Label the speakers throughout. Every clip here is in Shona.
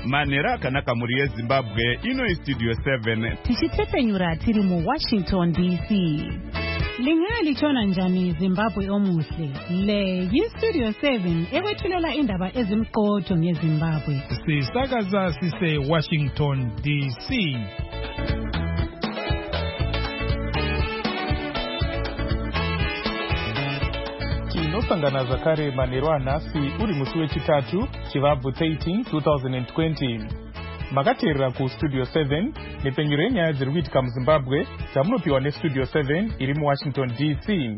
Speaker 1: Manera akanaka muri yeZimbabwe ino Studio 7
Speaker 2: tichitepenyura tiri mu Washington DC. Lingalitshona njani Zimbabwe omuhle? Le yiStudio 7 ekwethulela indaba ezimqotho ngeZimbabwe.
Speaker 3: Sisakaza sise Washington DC. Tinosangana zakare manero anhasi uri musi wechitatu chivabvu 13 2020. Makateerera kuStudio 7 nepenyuro yenyaya dziri kuitika muZimbabwe dzamunopiwa neStudio 7 iri muWashington DC.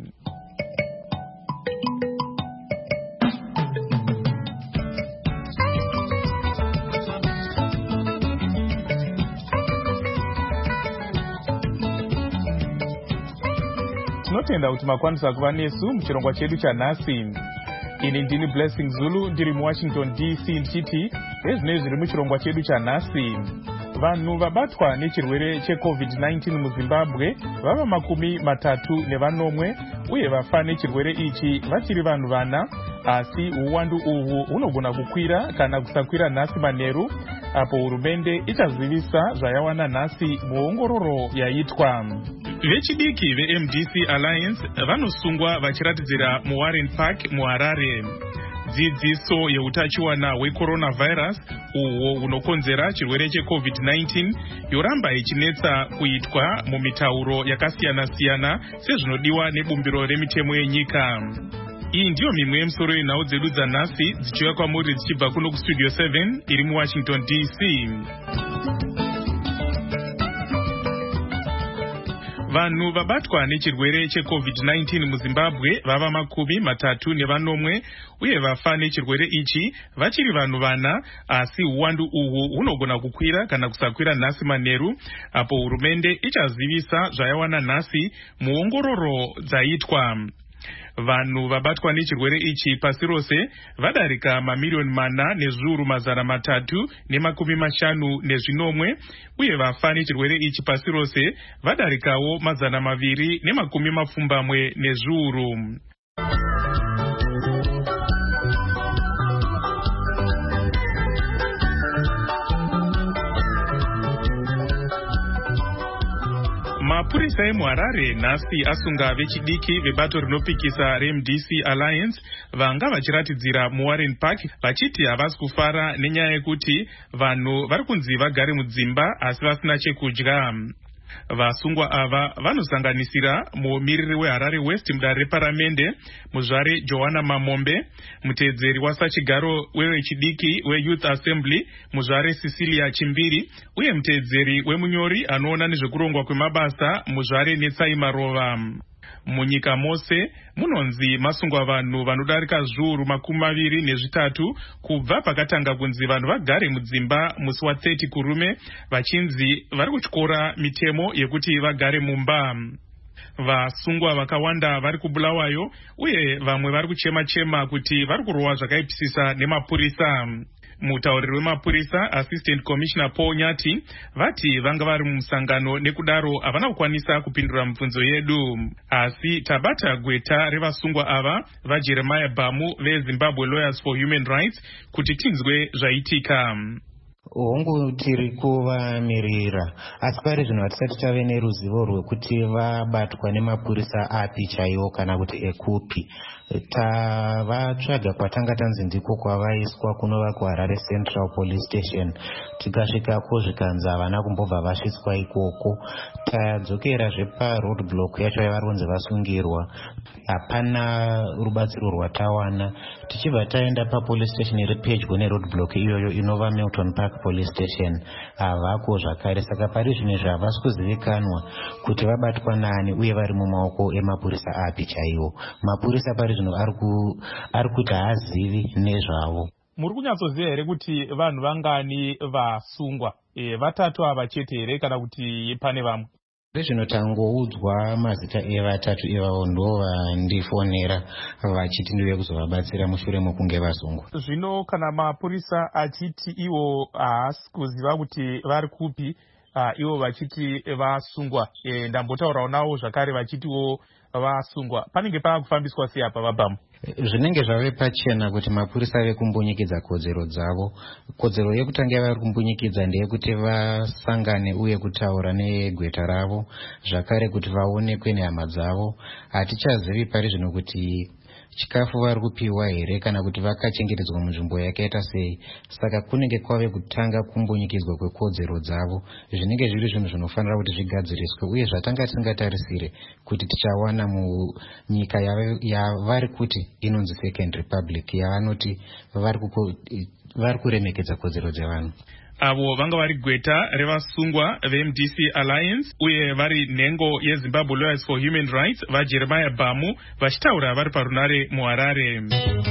Speaker 3: Tinotenda kuti makwanisa kuva nesu muchirongwa chedu chanhasi. Ini ndini Blessing Zulu ndiri muWashington DC ndichiti ezvinei zviri muchirongwa chedu chanhasi. Vanhu vabatwa nechirwere cheCovid-19 muZimbabwe vava 34 uye vafa nechirwere ichi vachiri vanhu vana, asi uwandu uhu hunogona kukwira kana kusakwira nhasi manheru apo hurumende ichazivisa zvayawana nhasi muongororo yaitwa. Vechidiki veMDC Alliance vanosungwa vachiratidzira muWarren Park muHarare. Dzidziso yeutachiwana hwecoronavirus uhwo hunokonzera chirwere cheCovid-19 yoramba ichinetsa kuitwa mumitauro yakasiyana-siyana sezvinodiwa nebumbiro remitemo yenyika. Iyi ndiyo mimwe yemisoro yenhau dzedu dzanhasi dzichiuya kwamuri dzichibva kuno kuStudio 7 iri muWashington DC. Vanhu vabatwa nechirwere cheCovid-19 muZimbabwe vava 34 uye vafa nechirwere ichi vachiri vanhu vana, asi uwandu uhu hunogona kukwira kana kusakwira nhasi manheru apo hurumende ichazivisa zvayawana nhasi muongororo dzaitwa. Vanhu vabatwa nechirwere ichi pasi rose vadarika mamiliyoni 4,350 uye vafa nechirwere ichi pasi rose vadarikawo 220. Mapurisa emuHarare nhasi asunga vechidiki vebato rinopikisa reMDC Alliance vanga vachiratidzira muWarren Park vachiti havasi kufara nenyaya yekuti vanhu vari kunzi vagare mudzimba asi vasina chekudya. Vasungwa ava vanosanganisira mumiriri weHarare West mudare reparamende muzvare Joanna Mamombe, muteedzeri wasachigaro wevechidiki weYouth Assembly muzvare Cecilia Chimbiri uye muteedzeri wemunyori anoona nezvekurongwa kwemabasa muzvare Netsai Marova. Munyika mose munonzi masungwa vanhu vanodarika 23 kubva pakatanga kunzi vanhu vagare mudzimba musi wa30 kurume vachinzi vari kutyora mitemo yekuti vagare mumba. Vasungwa vakawanda vari kubulawayo uye vamwe vari kuchema kuti vari kurohwa zvakaipisisa nemapurisa. Mutauriri wemapurisa Assistant Commissioner Paul Nyati vati vanga vari mumusangano nekudaro havana kukwanisa kupindura mibvunzo yedu, asi tabata gweta revasungwa ava vaJeremiah Bamu veZimbabwe Lawyers for Human Rights kuti tinzwe zvaitika.
Speaker 4: Hongu tiri kuvamirira, asi pari zvino hatisati tave neruzivo rwekuti vabatwa nemapurisa api chaiwo kana kuti ekupi. Tavatsvaga kwatanga tanzi ndiko kwavaiswa kunova kuHarare Central Police Station. Tikasvikako zvikanzi havana kumbobva vasvitswa ikoko. Tadzokerazve paroadblock yacho yavari kunzi vasungirwa. Hapana rubatsiro rwatawana. Tichibva taenda papolice station iri pedyo neroadblock iyoyo inova Milton Park Police Station, havako zvakare. Saka pari zvino havasi kuzivikanwa kuti vabatwa nani uye vari mumaoko emapurisa api chaiwo. Mapurisa pari zvino ari kuti haazivi nezvavo.
Speaker 3: Muri kunyatsoziva here kuti vanhu vangani vasungwa? Vatatu ava chete here kana kuti pane vamwe?
Speaker 4: Zvinotangoudzwa mazita evatatu ivavo ndo vandifonera vachiti ndive kuzovabatsira mushure mokunge vasungwa.
Speaker 3: Zvino kana mapurisa achiti ivo haasi kuziva kuti vari kupi, ivo vachiti vasungwa, ndambotaurawo navo zvakare vachitiwo vasungwa panenge paakufambiswa sei apa vabhamu?
Speaker 4: Zvinenge zvave pachena kuti mapurisa vekumbunyikidzwa kodzero dzavo. Kodzero yekutanga vari kumbunyikidza ndeyekuti vasangane uye kutaura negweta ravo, zvakare kuti vaonekwe nehama dzavo. Hatichazivi pari zvino kuti chikafu vari kupiwa here kana kuti vakachengetedzwa munzvimbo yakaita sei. Saka kunenge kwave kutanga kumbunyikidzwa kwekodzero dzavo. Zvinenge zviri zvinhu zvinofanira kuti zvigadziriswe uye zvatanga tisingatarisire kuti tichawana munyika yavari kuti inonzi Second Republic, yavanoti vari kuremekedza kodzero dzevanhu.
Speaker 3: Avo vanga vari gweta revasungwa veMDC Alliance uye vari nhengo yeZimbabwe Lawyers for Human Rights vaJeremiah Bhamu vachitaura vari parunare muHarare.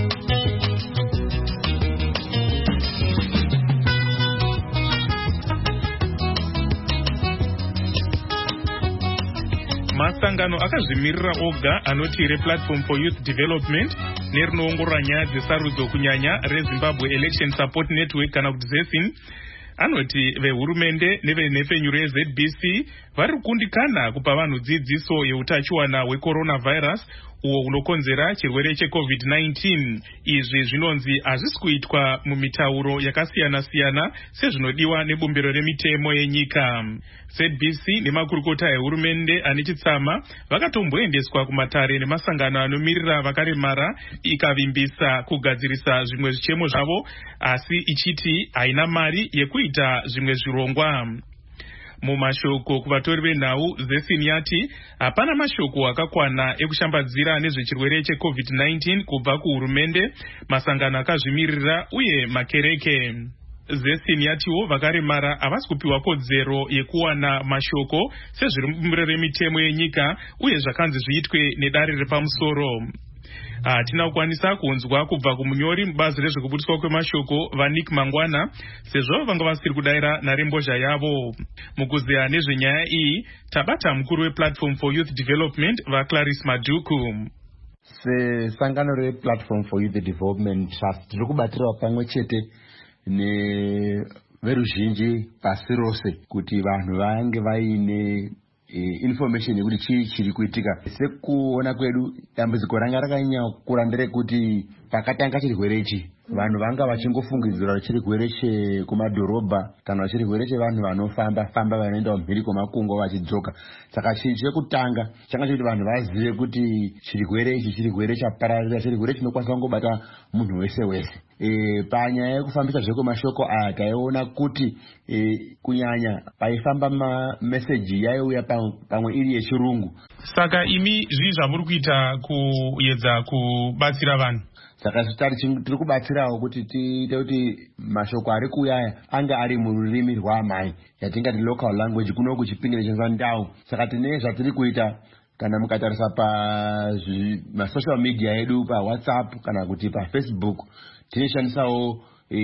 Speaker 3: Masangano akazvimirira oga anoti rePlatform for Youth Development nerinoongorora nyaya dzesarudzo kunyanya reZimbabwe Election Support Network kana kuti ZESIN anoti vehurumende nevenhepfenyuro yeZBC vari kukundikana kupa vanhu dzidziso yeutachiwana hwecoronavirus uwo unokonzera chirwere cheCovid-19. Izvi zvinonzi hazvisi kuitwa mumitauro yakasiyana-siyana sezvinodiwa nebumbiro remitemo yenyika. ZBC nemakurukota ehurumende ane chitsama vakatomboendeswa kumatare nemasangano anomirira vakaremara ikavimbisa kugadzirisa zvimwe zvichemo zvavo, asi ichiti haina mari yekuita zvimwe zvirongwa. Mumashoko kuvatori venhau, ZESIN yati hapana mashoko akakwana ekushambadzira nezvechirwere cheCovid-19 kubva kuhurumende, masangano akazvimirira uye makereke. ZESIN yatiwo vakaremara havasi kupiwa kodzero yekuwana mashoko sezviri mubumbiro remitemo yenyika uye zvakanzi zviitwe nedare repamusoro. Hatina kukwanisa kunzwa kubva kumunyori mubazi rezvekubudiswa kwemashoko vaNick Mangwana sezvo vanga vasiri kudayira narembozha yavo. Mukuzeya nezvenyaya iyi tabata mukuru wePlatform for Youth Development vaClarice Madhuku.
Speaker 5: Sesangano rePlatform for Youth Development Trust tiri kubatirawo pamwe chete neveruzhinji pasi rose kuti vanhu vange vaine information yekuti chii chiri kuitika. Sekuona kwedu dambudziko ranga rakanyanya kukura nderekuti pakatanga chirwere ichi vanhu vanga vachingofungidzira chirwere chekumadhorobha kana chirwere chevanhu vanofamba vanoenda kumhiri kwemakungwa vachidzoka. Saka chinhu chekutanga changa chekuti vanhu vazive kuti chirwere ichi chirwere chapararira, chirwere chinokwanisa kungobata munhu wese wese. Panyaya yekufambisa zvekwemashoko aya taiona kuti kunyanya paifamba mameseji yaiuya pamwe iri yechirungu.
Speaker 3: Saka imi zvii zvamuri kuita kuedza kubatsira vanhu?
Speaker 5: Saka tiri kubatsirawo kuti tiite kuti mashoko ari kuuyaya anga ari mururimi rwaamai yatingati local language kuno kuchipingire chenzandau. Saka tine zvatiri kuita kana mukatarisa masocial media edu paWhatsApp kana kuti paFacebook tinoshandisawo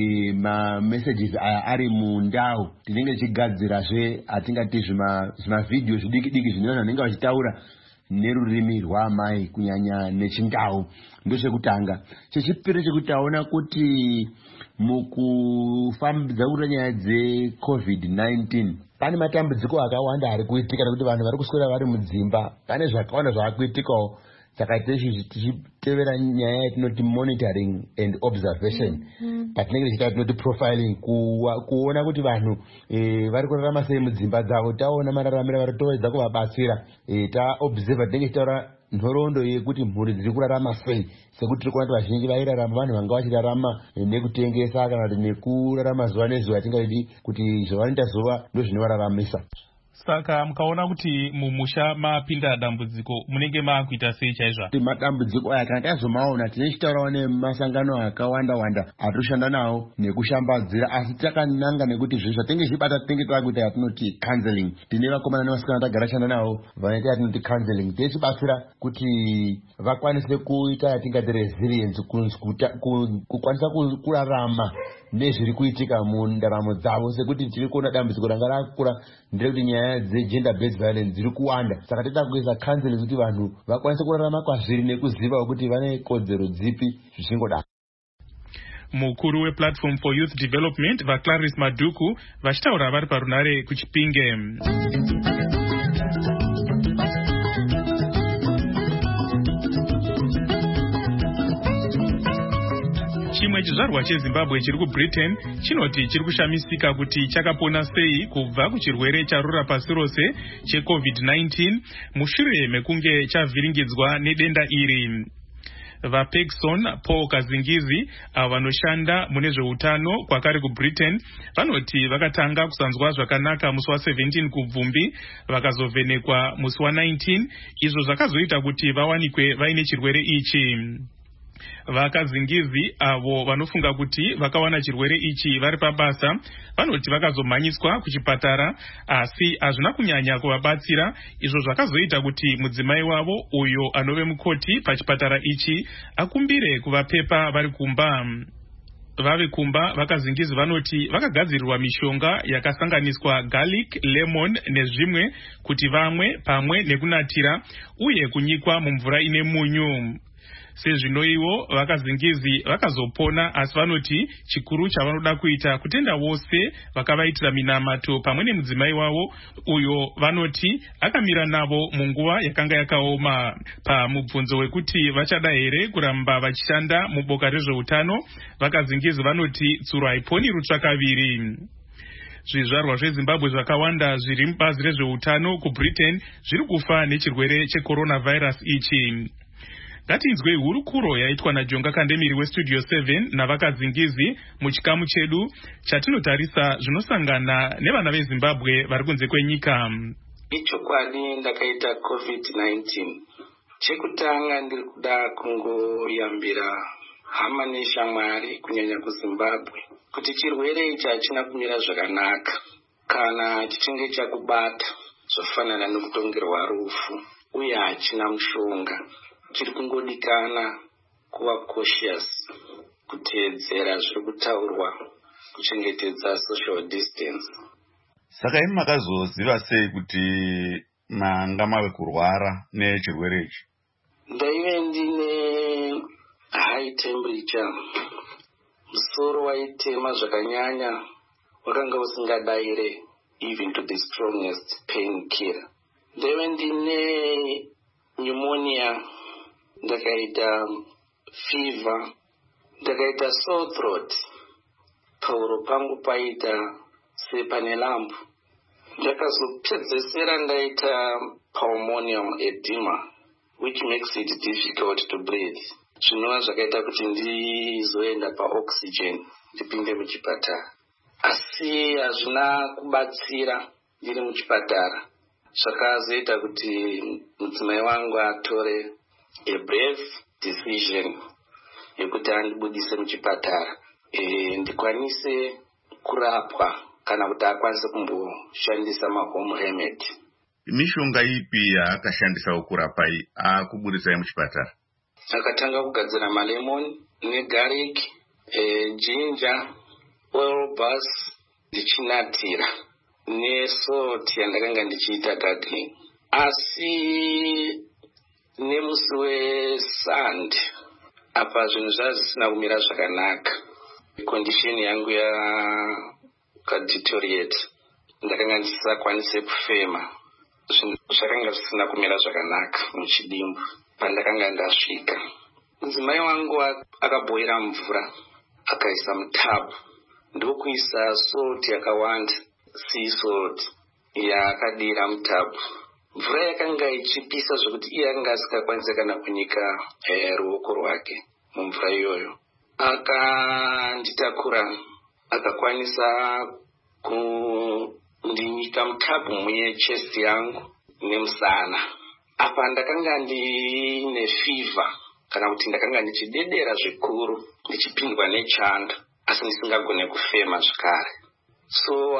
Speaker 5: messages aya ari mundau. Tinenge tichigadzirazve atingati zvimavidhio zvidiki zvine vanhu vanenge vachitaura nerurimi rwaamai kunyanya nechindau. Ndochekutanga. Chechipiri chekuti taona kuti mukufambidza kuti nyaya dzeCovid-19 pane matambudziko akawanda ari kuitika nekuti vanhu vari kuswera vari mudzimba. Pane zvakawanda zvaakuitikawo. Saka tichitevera nyaya yatinoti monitoring and observation. Patinenge tichita tinoti profiling, kuona kuti vanhu vari kurarama sei mudzimba dzavo. Taona mararamiro vari towedza kuvabatsira. Taobserva tinenge tichitaura nhoroondo yekuti mhuri dziri kurarama sei. Sekuti tiri kuona kuti vazhinji vairarama vanhu vanga vachirarama nekutengesa kana kuti nekurarama zuva nezuva. Tingati kuti zvavanoita zuva ndozvinovararamisa.
Speaker 3: Saka mukaona kuti mumusha mapinda dambudziko munenge maakuita sei chaizvo?
Speaker 5: Madambudziko aya kana tazomaona tinechitaurawo nemasangano akawanda atoshanda nawo nekushambadzira, asi takananga nekuti zvezvo tinenge zvibata tinenge takuita yatinoti counseling. Tine vakomana nevasikana tagara shanda nawo vanoita yatinoti counseling. Tichibatsira kuti vakwanise kuita yatingati resilience, kukwanisa kurarama nezviri kuitika mundaramo dzavo. Sekuti tiri kuona dambudziko ranga rakura nderekuti nyaya dzegender based violence dziri kuwanda. Saka tinoda kuisa counseling kuti vanhu vakwanise kurarama kwazviri nekuziva kuti vane kodzero dzipi zvichingodaro.
Speaker 3: Mukuru wePlatform for Youth Development vaClarice Madhuku vachitaura vari parunare kuChipinge. chimwe chizvarwa cheZimbabwe chiri kuBritain chinoti chiri kushamisika kuti chakapona sei kubva kuchirwere charura pasi rose cheCovid-19 mushure mekunge chavhiringidzwa nedenda iri. VaPegson Paul Kazingizi vanoshanda mune zveutano kwakare kuBritain vanoti vakatanga kusanzwa zvakanaka musi wa17 kubvumbi vakazovhenekwa musi wa19 izvo zvakazoita kuti vawanikwe vaine chirwere ichi. VaKazingizi avo vanofunga kuti vakawana chirwere ichi vari pabasa vanoti vakazomhanyiswa kuchipatara asi hazvina kunyanya kuvabatsira izvo zvakazoita kuti mudzimai wavo uyo anove mukoti pachipatara ichi akumbire kuvapepa vari kumba. Vave kumba VaKazingizi vanoti vakagadzirirwa mishonga yakasanganiswa garlic, lemon nezvimwe kuti vamwe pamwe nekunatira uye kunyikwa mumvura ine munyu. Sezvinoivo VaKazingizi vakazopona asi vanoti chikuru chavanoda kuita kutenda vose vakavaitira minamato pamwe nemudzimai wavo uyo vanoti akamira navo munguva yakanga yakaoma. Pamubvunzo wekuti vachada here kuramba vachishanda muboka rezveutano VaKazingizi vanoti tsuro haiponi rutsvakaviri. Zvizvarwa zveZimbabwe zvakawanda zviri mubazi rezveutano kuBritain zviri kufa nechirwere checoronavirus ichi. Ngatinzwe hurukuro yaitwa naJonga Kandemiri weStudio 7 navaKazingizi muchikamu chedu chatinotarisa zvinosangana nevana veZimbabwe vari kunze kwenyika.
Speaker 6: Ichokwadi ndakaita COVID-19. Chekutanga ndiri kuda kungoyambira hama neshamwari kunyanya kuZimbabwe kuti chirwere ichi hachina kumira zvakanaka. Kana chichinge chakubata zvofanana nekutongerwa rufu uye hachina mushonga. Chiri kungodikana kuva cautious, kuteedzera zviri kutaurwa, kuchengetedza social distance.
Speaker 1: Saka imi makazoziva sei kuti manga mave kurwara nechirwere ichi?
Speaker 6: Ndaive ndine high temperature, musoro waitema zvakanyanya, wakanga usingadayire even to the strongest painkiller. Ndaive ndine pneumonia, ndakaita fever, ndakaita sore throat, pauro pangu paita sepane lampu. Ndakazopedzesera ndaita pulmonary edema, which makes it difficult to breathe. Zvinova zvakaita kuti ndizoenda paoxygen ndipinde muchipatara. Asi hazvina kubatsira ndiri muchipatara. Zvakazoita kuti mudzimai wangu atore a brave decision yekuti andibudise muchipatara ndikwanise kurapwa kana kuti akwanise kumboshandisa mahome remedy.
Speaker 1: Mishonga ipi yaakashandisa kurapa akubudisai muchipatara?
Speaker 6: Akatanga kugadzira malemon negarlic, ginger, oil bus ndichinatira nesalt yandakanga ndichiita gargling. Asi nemusi weSunday apa zvinhu zvazvisina kumira zvakanaka. Condition yangu yakadeteriorate, ndakanga ndisakwanise kufema. Zvinhu zvakanga zvisina kumira zvakanaka muchidimbu. Pandakanga ndasvika, mudzimai wangu akabhoira mvura akaisa mutabu ndokuisa salt yakawanda, sea salt yaakadira mutabu. Mvura yakanga ichipisa zvokuti iye anga asikakwanise kana kunyika ruoko rwake mumvura iyoyo. Akanditakura akakwanisa kundinyika mutabu muchest yangu nemusana. Apa ndakanga ndine fever, kana kuti ndakanga ndichidedera zvikuru, ndichipindwa nechando asi ndisingagone kufema zvakare. So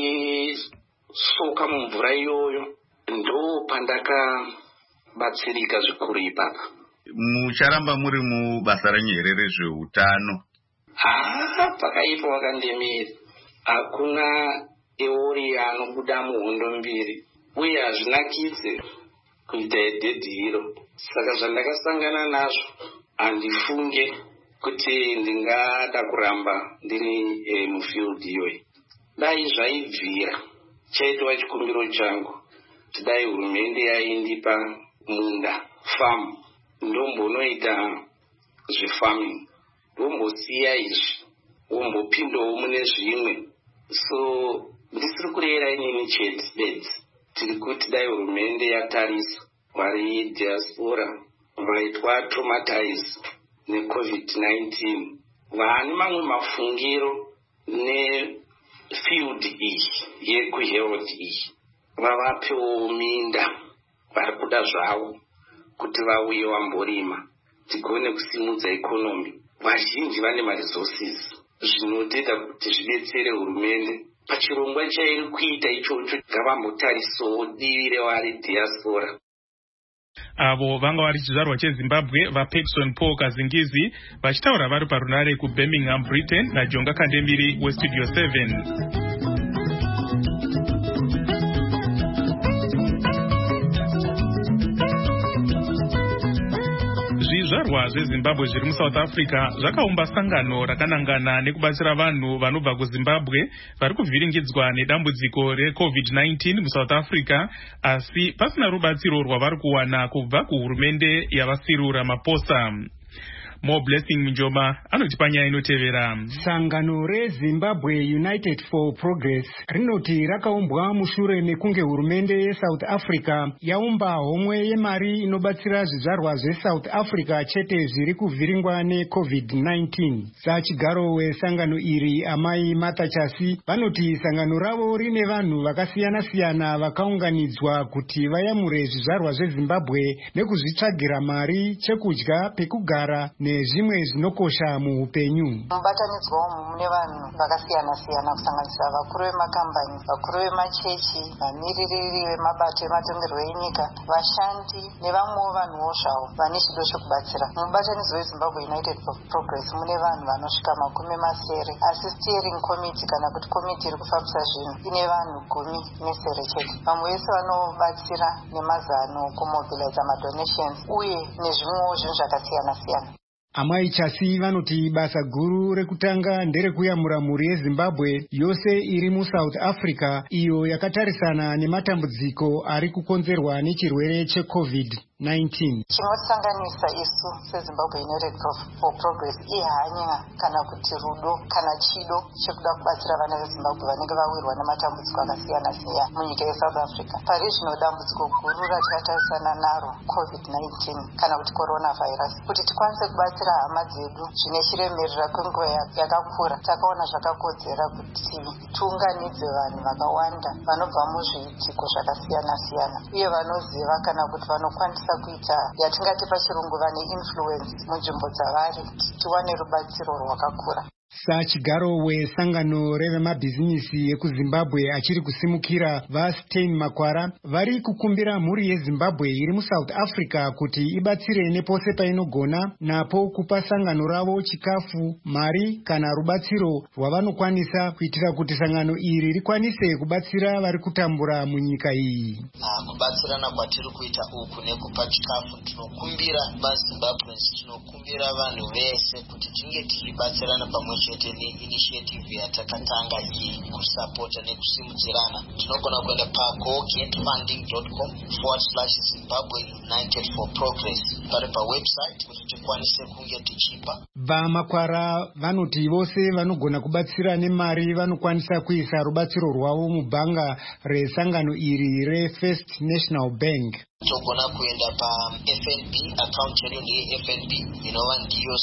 Speaker 6: akandisoka mumvura iyoyo, ndo pandakabatsirika zvikuru ipapa.
Speaker 1: Mucharamba muri mubasa renyu here rezveutano?
Speaker 6: Pakaipa wakandemira. Hakuna eori anobuda muhondo mbiri uye hazvinakidze kuita edhedhiro. Saka zvandakasangana nazvo handifunge kuti ndingada kuramba ndiri mufield iyoyi. Dai zvaibvira chaitwa chikumbiro changu kuti dai hurumende yaindipa munda farm ndombonoita zvefarming wombosiya izvi wombopindawo mune zvimwe. So ndisiri kurera inini chete bedzi, tiri kuti dai hurumende yatarisa vari diaspora vaitwa traumatized neCovid-19 vane mamwe mafungiro nefield iyi yekuhealth iyi, vavapewo minda vari kuda zvavo kuti vauye vamborima tigone kusimudza ikonomi. Vazhinji vane maresources zvinotoita kuti zvidetsere hurumende pachirongwa chairi kuita ichocho. Ngavambotarisawo divi revari diaspora.
Speaker 3: Avo vanga vari chizvarwa cheZimbabwe vaPaxton Paul Kazingizi vachitaura vari parunare kuBirmingham, Britain, naJonga Kandemiri weStudio 7. Zvizvarwa zveZimbabwe zviri muSouth Africa zvakaumba sangano rakanangana nekubatsira vanhu vanobva kuZimbabwe vari kuvhiringidzwa nedambudziko reCovid-19 muSouth Africa, asi pasina rubatsiro rwavari kuwana kubva kuhurumende yavaCyril Ramaphosa. More Blessing Njoma anotipa nyaya inotevera.
Speaker 7: Sangano reZimbabwe United for Progress rinoti rakaumbwa mushure mekunge hurumende yeSouth Africa yaumba homwe yemari inobatsira zvizvarwa zveSouth Africa chete zviri kuvhiringwa neCovid-19. Sachigaro wesangano iri Amai Martha Chasi vanoti sangano ravo rine vanhu vakasiyana-siyana vakaunganidzwa kuti vayamure zvizvarwa zveZimbabwe nekuzvitsvagira mari, chekudya, pekugara nezvimwe zvinokosha muupenyu.
Speaker 8: Mubatanidzwa umu mune vanhu vakasiyana-siyana kusanganisira vakuru vemakambani, vakuru vemachechi, vamiririri vemabato ematongerwo enyika, vashandi nevamwewo vanhuwo zvavo vane chido chekubatsira. Mubatanidzwa weZimbabwe United for Progress mune vanhu vanosvika 70, asi steering committee kana kuti komiti iri kufambisa zvinhu ine vanhu 10 chete. Vamwe vese vanobatsira nemazano kumobiliza madonations uye nezvimwewo zvinhu zvakasiyana-siyana.
Speaker 7: Amai Chasi vanoti basa guru rekutanga nderekuyamura mhuri yeZimbabwe yose iri muSouth Africa iyo yakatarisana nematambudziko ari kukonzerwa nechirwere cheCovid-19.
Speaker 8: Chinosanganisa isu seZimbabwe United for Progress ihanya kana kuti rudo kana chido chekuda kubatsira vana veZimbabwe vanenge vawirwa nematambudziko akasiyana-siyana munyika yeSouth Africa. Pari zvino dambudziko guru ratatarisana naro COVID-19 kana kuti coronavirus, kuti tikwanise kubatsira hama dzedu zvine chiremerera kwenguva yakakura, takaona zvakakodzera kuti tiunganidze vanhu vakawanda vanobva muzviitiko zvakasiyana-siyana uye vanoziva kana kuti vanokwanisa kuita yatingati pachirungu vane influence munzvimbo dzavari, tiwane rubatsiro rwakakura.
Speaker 7: Sachigaro wesangano revemabhizinisi ekuZimbabwe achiri kusimukira vaStein Makwara vari kukumbira mhuri yeZimbabwe iri muSouth Africa kuti ibatsire nepose painogona napo kupa sangano ravo chikafu, mari kana rubatsiro rwavanokwanisa kuitira kuti sangano iri rikwanise kubatsira vari kutambura munyika iyi.
Speaker 9: Kubatsirana kwatiri kuita uku nekupa chikafu, tinokumbira vaZimbabweans, tinokumbira vanhu vese kuti tinge tichibatsirana pamwe chete neinitiative yatakatanga iyi kusapota nekusimudzirana. Tinogona kuenda pagogetfunding.com/Zimbabwe United for Progress pari pawebsite kuti tikwanise kunge tichipa.
Speaker 7: VaMakwara vanoti vose vanogona kubatsira nemari vanokwanisa kuisa rubatsiro rwavo mubhanga resangano iri reFirst National Bank.
Speaker 9: Togona kuenda paFNB account yedu yeFNB inova ndiyo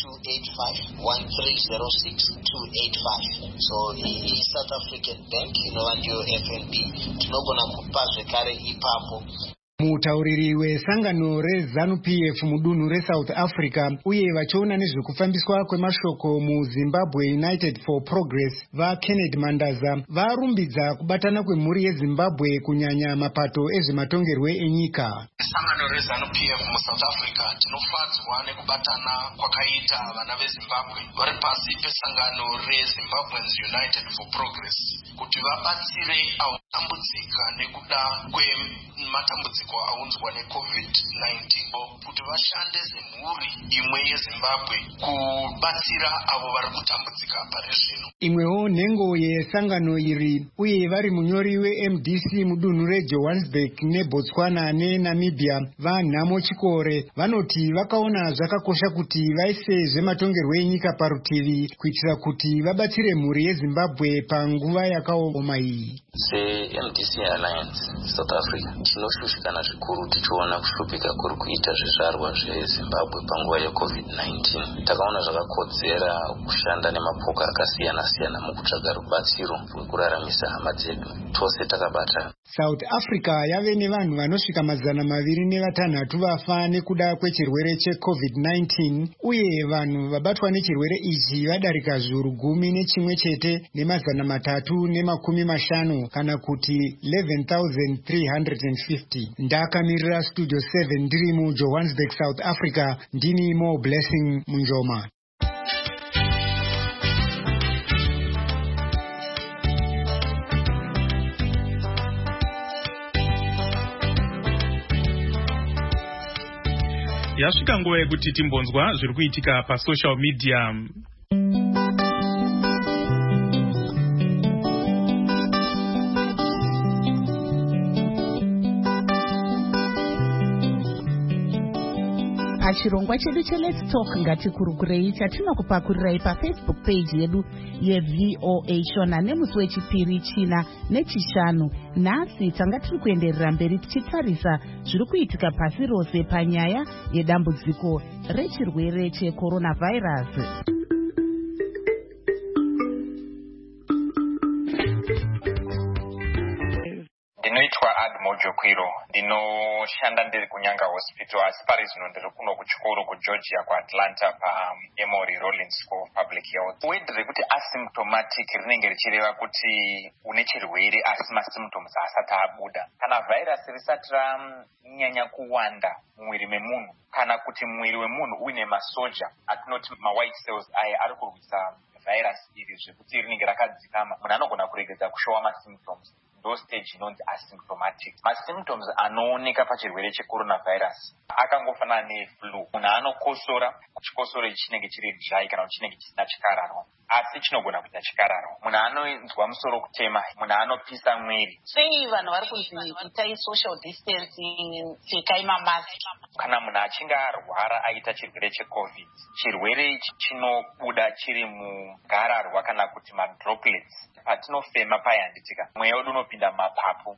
Speaker 9: 62851306-285. So South African Bank inova ndiyo FNB. Tinogona kupa zvekare ipapo.
Speaker 7: Mutauriri wesangano reZANU-PF mudunhu reSouth Africa uye vachiona nezvekufambiswa kwemashoko muZimbabwe United for Progress vaKennedy Mandaza varumbidza kubatana kwemhuri yeZimbabwe kunyanya mapato ezvematongerwo enyika.
Speaker 10: Sangano reZANU-PF muSouth Africa tinofadzwa nekubatana kwakaita vana veZimbabwe vari pasi pesangano reZimbabweans United for Progress kuti vabatsire autambudzika nekuda kwematambudziko aunzwa neCovid-19 kuti vashande semhuri imwe yezimbabwe kubatsira avo vari kutambudzika pari zvino.
Speaker 7: Imwewo nhengo yesangano iri uye vari munyori weMDC mudunhu reJohannesburg neBotswana neNamibia vaNhamo Chikore vanoti vakaona zvakakosha kuti vaise zvematongerwo enyika parutivi kuitira kuti vabatsire mhuri yeZimbabwe panguva yakaoma iyi.
Speaker 11: SeMDC Alliance South Africa tinoshushikana zvikuru tichiona kushupika kuri kuita zvizvarwa zveZimbabwe panguva yeCovid-19. Takaona zvakakodzera kushanda nemapoka akasiyana siyana mukutsvaga rubatsiro rwekuraramisa hama dzedu tose takabata.
Speaker 7: South Africa yave nevanhu vanosvika 206 vafa nekuda kwechirwere cheCovid-19 uye vanhu vabatwa nechirwere ichi vadarika 10,000 350 kana kuti 11,350. Ndakamirira Studio 7 ndiri muJohannesburg, South Africa. Ndini Mo Blessing Munjoma.
Speaker 3: Yasvika nguva yekuti timbonzwa zviri kuitika pasocial media.
Speaker 12: Pachirongwa chedu cheLet's Talk ngatikurukurei chatinokupakurirai paFacebook page yedu yeVOA Shona nemusi wechipiri, china nechishanu. Nhasi tanga tiri kuenderera mberi tichitarisa zviri kuitika pasi rose panyaya yedambudziko rechirwere checoronavirus.
Speaker 13: Ndinoitwa Admojo Kwiro, ndinoshanda ndiri kunyanga hospital asi pari zvino ndiri kuno kuchikoro kuGeorgia kuAtlanta paEmory Rollins School of Public Health. Word rekuti asymptomatic rinenge richireva kuti une chirwere asi masymptoms asati abuda. Kana virus risati ranyanya kuwanda mumwiri memunhu, kana kuti mwiri wemunhu uine masoja atinoti white cells aya ari kurwisa virus iri zvekuti rinenge rakadzikama, munhu anogona kuregedza kushowa masymptoms. Ndo stage inonzi asymptomatic. Masymptoms anooneka pachirwere checoronavirus akangofanana neflu. Munhu anokosora, chikosoro ichi chinenge chiri dry kana kuti chinenge chisina chikararwa, asi chinogona kuita chikararwa. Munhu anonzwa musoro kutema, munhu anopisa mwiri.
Speaker 8: Sei vanhu vari kunzi itai social distancing, pfekai mamaski.
Speaker 13: Kana munhu achinge arwara aita chirwere cheCovid, chirwere ichi chinobuda chiri mugararwa kana kuti madroplets. Patinofema payanditika, mweya wedu unopinda mumapapu.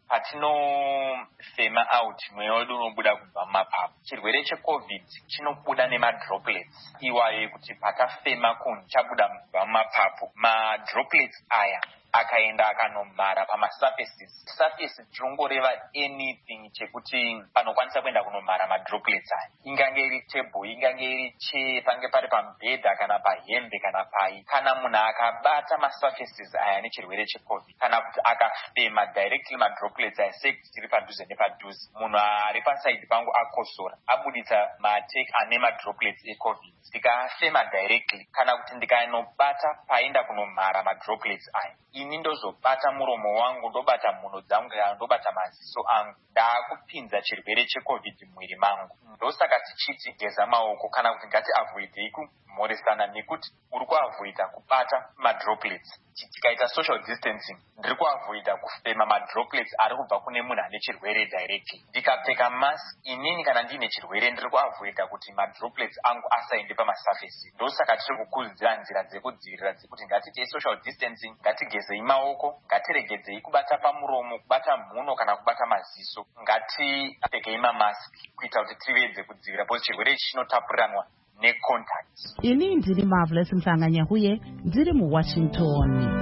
Speaker 13: Patinofema out, mweya wedu unobuda kubva mumapapu. Chirwere cheCovid chinobuda nemadroplets. Iwayo kuti patafema kunhu chabuda kubva mumapapu. Madroplets aya akaenda akanomhara pamasurfaces. Surface tinongoreva anything chekuti panokwanisa kuenda kunomhara madroplets aya. Ingange iri table, ingange iri chair, pange pari pamubhedha kana pahembe kana pai. Kana munhu akabata masurfaces aya nechirwere cheCovid, kana kuti akafema directly madroplets aya sekutiri padhuze nepadhuze, munhu ari pasaidi pangu akosora, abuditsa matake ane madroplets eCovid. Ndikafema directly kana kuti ndikanobata paenda kunomhara madroplets aya, ini ndozobata muromo wangu, ndobata mhuno dzangu, ndobata maziso angu, ndaakupinza chirwere cheCovid mumwiri mangu. Ndosaka tichiti geza maoko, kana kuti ngati avoidei kumhoresana nekuti uri kuavoida kubata madroplets. Tikaita social distancing, ndiri kuavoida kufema madroplets ari kubva kune munhu ane chirwere directly. Ndikapfeka mask, inini kana ndine chirwere ndiri kuavoida kuti madroplets angu asaende pamasurface. Ndosaka tiri kukurudzira nzira dzekudzivirira dzekuti ngatiite social distancing, ngatigezei maoko, ngatiregedzei kubata pamuromo, kubata mhuno kana kubata maziso, ngatipfekei mamask kuita kuti tivedze kudzivirira, porque chirwere ichi chinotapuriranwa necontacts.
Speaker 12: Ini ndiri Marvelous Msanganyahuye, ndiri muWashington.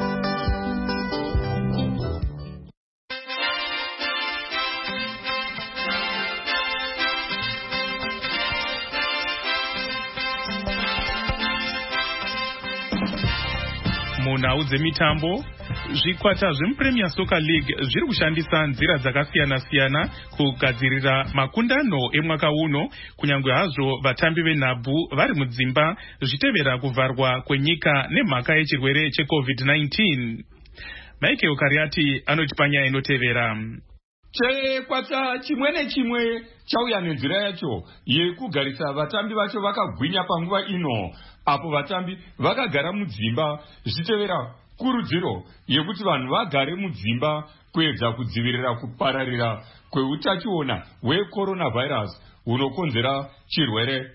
Speaker 3: Munhau dzemitambo, zvikwata zvemuPremier Soccer League zviri kushandisa nzira dzakasiyana-siyana kugadzirira makundano emwaka uno, kunyange hazvo vatambi venhabvu vari mudzimba zvitevera kuvharwa kwenyika nemhaka yechirwere cheCovid-19. Michael Kariati anotipanya inotevera.
Speaker 14: Chikwata chimwe nechimwe chauya nenzira yacho yekugarisa vatambi vacho vakagwinya panguva ino, apo vatambi vakagara mudzimba zvichitevera kurudziro yekuti vanhu vagare mudzimba kuedza kudzivirira kupararira kweutachiona hwecoronavirus hunokonzera chirwere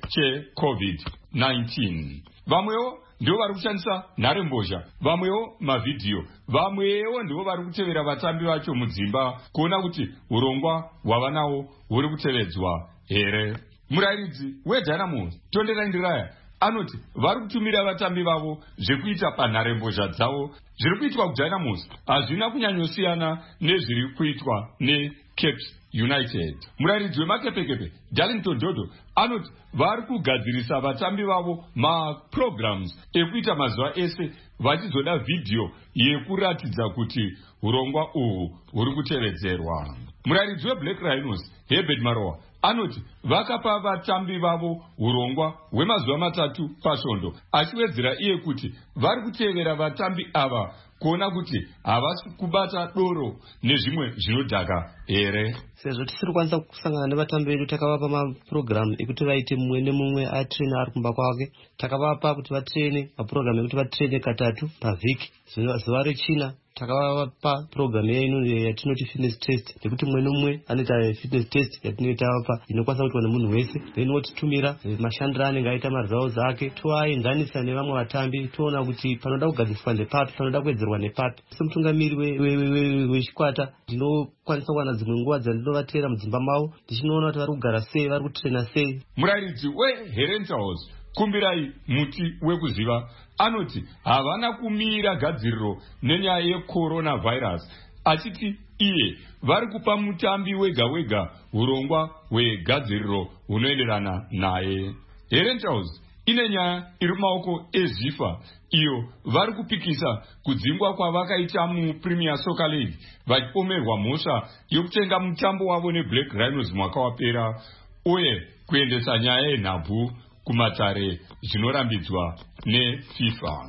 Speaker 14: cheCovid-19. Vamwewo ndivo vari kushandisa nharembozha, vamwewo mavhidhiyo, vamwewo ndivo vari kutevera vatambi vacho mudzimba kuona kuti urongwa hwavanawo huri kutevedzwa here. Murayiridzi weDynamos Tonderai Ndiraya anoti vari kutumira vatambi vavo zvekuita panharembozha dzavo. Zviri kuitwa kuDynamos hazvina kunyanyosiyana nezviri kuitwa neCaps United. Murayiridzi wemakepekepe Darlington Dodo anoti vari kugadzirisa vatambi vavo maprograms ekuita mazuva ese vachizoda vhidhiyo yekuratidza kuti urongwa uhwu huri kutevedzerwa. Murayiridzi weBlack Rhinos Herbert Marowa anoti vakapa vatambi vavo urongwa hwemazuva 3 pasvondo, achiwedzera iye kuti vari kutevera vatambi ava kuona kuti havasi kubata doro nezvimwe zvinodhaka here.
Speaker 15: Sezvo tisiri kwanisa kusangana nevatambi vedu, takavapa mapurogiramu ekuti vaite mumwe nemumwe atrene ari kumba kwake. Takavapa kuti vatrene mapurogiramu ekuti vatrene katatu pavhiki. Zuva rechina takavapa purogiramu yeinu yatinoti fitness test, nekuti mumwe nemumwe anoita fitness test yatinoita vapa inokwanisa kuitwa nemunhu wese. Then votitumira mashandiro anenge aita maresults ake, toaenzanisa nevamwe vatambi, toona kuti panoda kugadziriswa nepapi, panoda kuwedzerwa nepapi. Semutungamiri wechikwata ndinokwanisa kuwana dzimwe nguva dzandinovatera mudzimba mavo ndichinoona kuti vari kugara sei, vari kutrena sei.
Speaker 14: Murayiridzi weHerentals Kumbirai Muti wekuziva anoti havana kumira gadziriro nenyaya yecoronavirus, achiti iye vari kupa mutambi wega wega urongwa hwegadziriro hunoenderana naye. Herentals ine nyaya iri mumaoko ezvifa iyo vari kupikisa kudzingwa kwavakaita muPremier Soccer League vachipomerwa mhosva yokutenga mutambo wavo neBlack Rhinos mwaka wapera, uye kuendesa nyaya yenhabvu kumatare zvinorambidzwa neFIFA.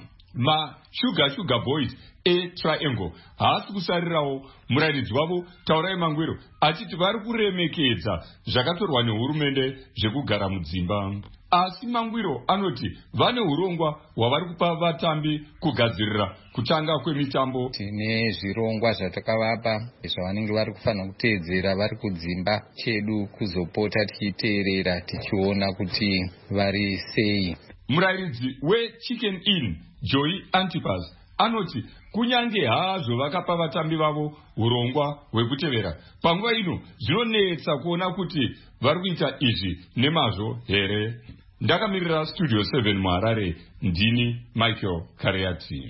Speaker 14: Sugar Boys eTriangle haasi kusarirawo murayiridzi wavo Taurai Mangwiro achiti vari kuremekedza zvakatorwa nehurumende zvekugara mudzimba. Asi Mangwiro anoti vane urongwa hwavari kupa vatambi kugadzirira kutanga kwemitambo.
Speaker 16: Tine zvirongwa zvatakavapa zvavanenge vari kufanira kuteedzera vari kudzimba chedu, kuzopota tichiteerera tichiona kuti vari sei.
Speaker 14: Murayiridzi weChicken Inn Joy Antipas anoti kunyange hazvo vakapa vatambi vavo urongwa hwekutevera, panguva ino zvinonetsa kuona kuti vari kuita izvi nemazvo here. Ndakamirira Studio 7 muHarare, ndini Michael Kariati.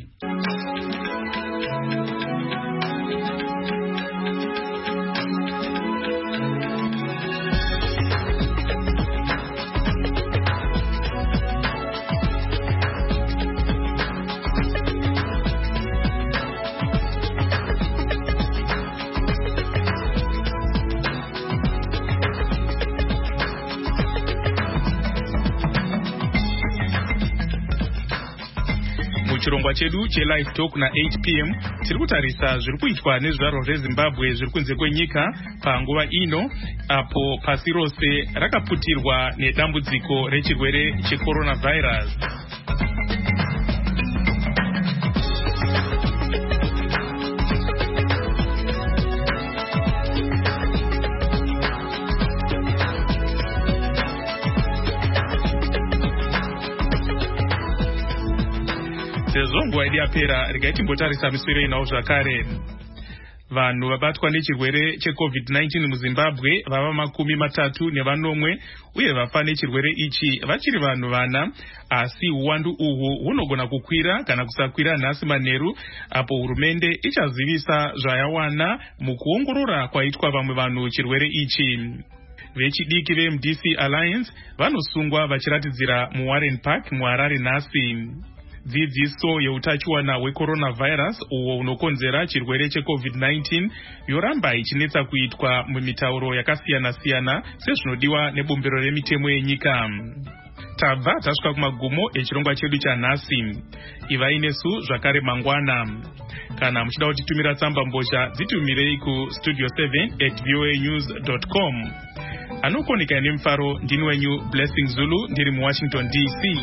Speaker 3: Chirongwa chedu chelive talk na8 p.m. tiri kutarisa zviri kuitwa nezvizvarwa zveZimbabwe zviri kunze kwenyika panguva ino, apo pasi rose rakaputirwa nedambudziko rechirwere checoronavirus. Sezvo nguva yedu yapera, regai timbotarisa miswiro inawo zvakare. Vanhu vabatwa nechirwere cheCovid-19 muZimbabwe vava 34 uye vafa nechirwere ichi vachiri vanhu 4, asi uwandu uhwu hunogona kukwira kana kusakwira nhasi manheru, apo hurumende ichazivisa zvayawana mukuongorora kwaitwa vamwe vanhu chirwere ichi. Vechidiki veMDC Alliance vanosungwa vachiratidzira muWarren Park muHarare nhasi. Dzidziso yeutachiwana hwecoronavirus uwo unokonzera chirwere cheCovid-19 yoramba ichinetsa kuitwa mumitauro yakasiyana-siyana sezvinodiwa nebumbiro remitemo yenyika. Tabva tasvika kumagumo echirongwa chedu chanhasi. Ivai nesu zvakare mangwana. Kana muchida kutitumira tsamba mbozha dzitumirei kustudio7@voanews.com. anokonika nemfaro ndini wenyu Blessing Zulu ndiri muWashington DC.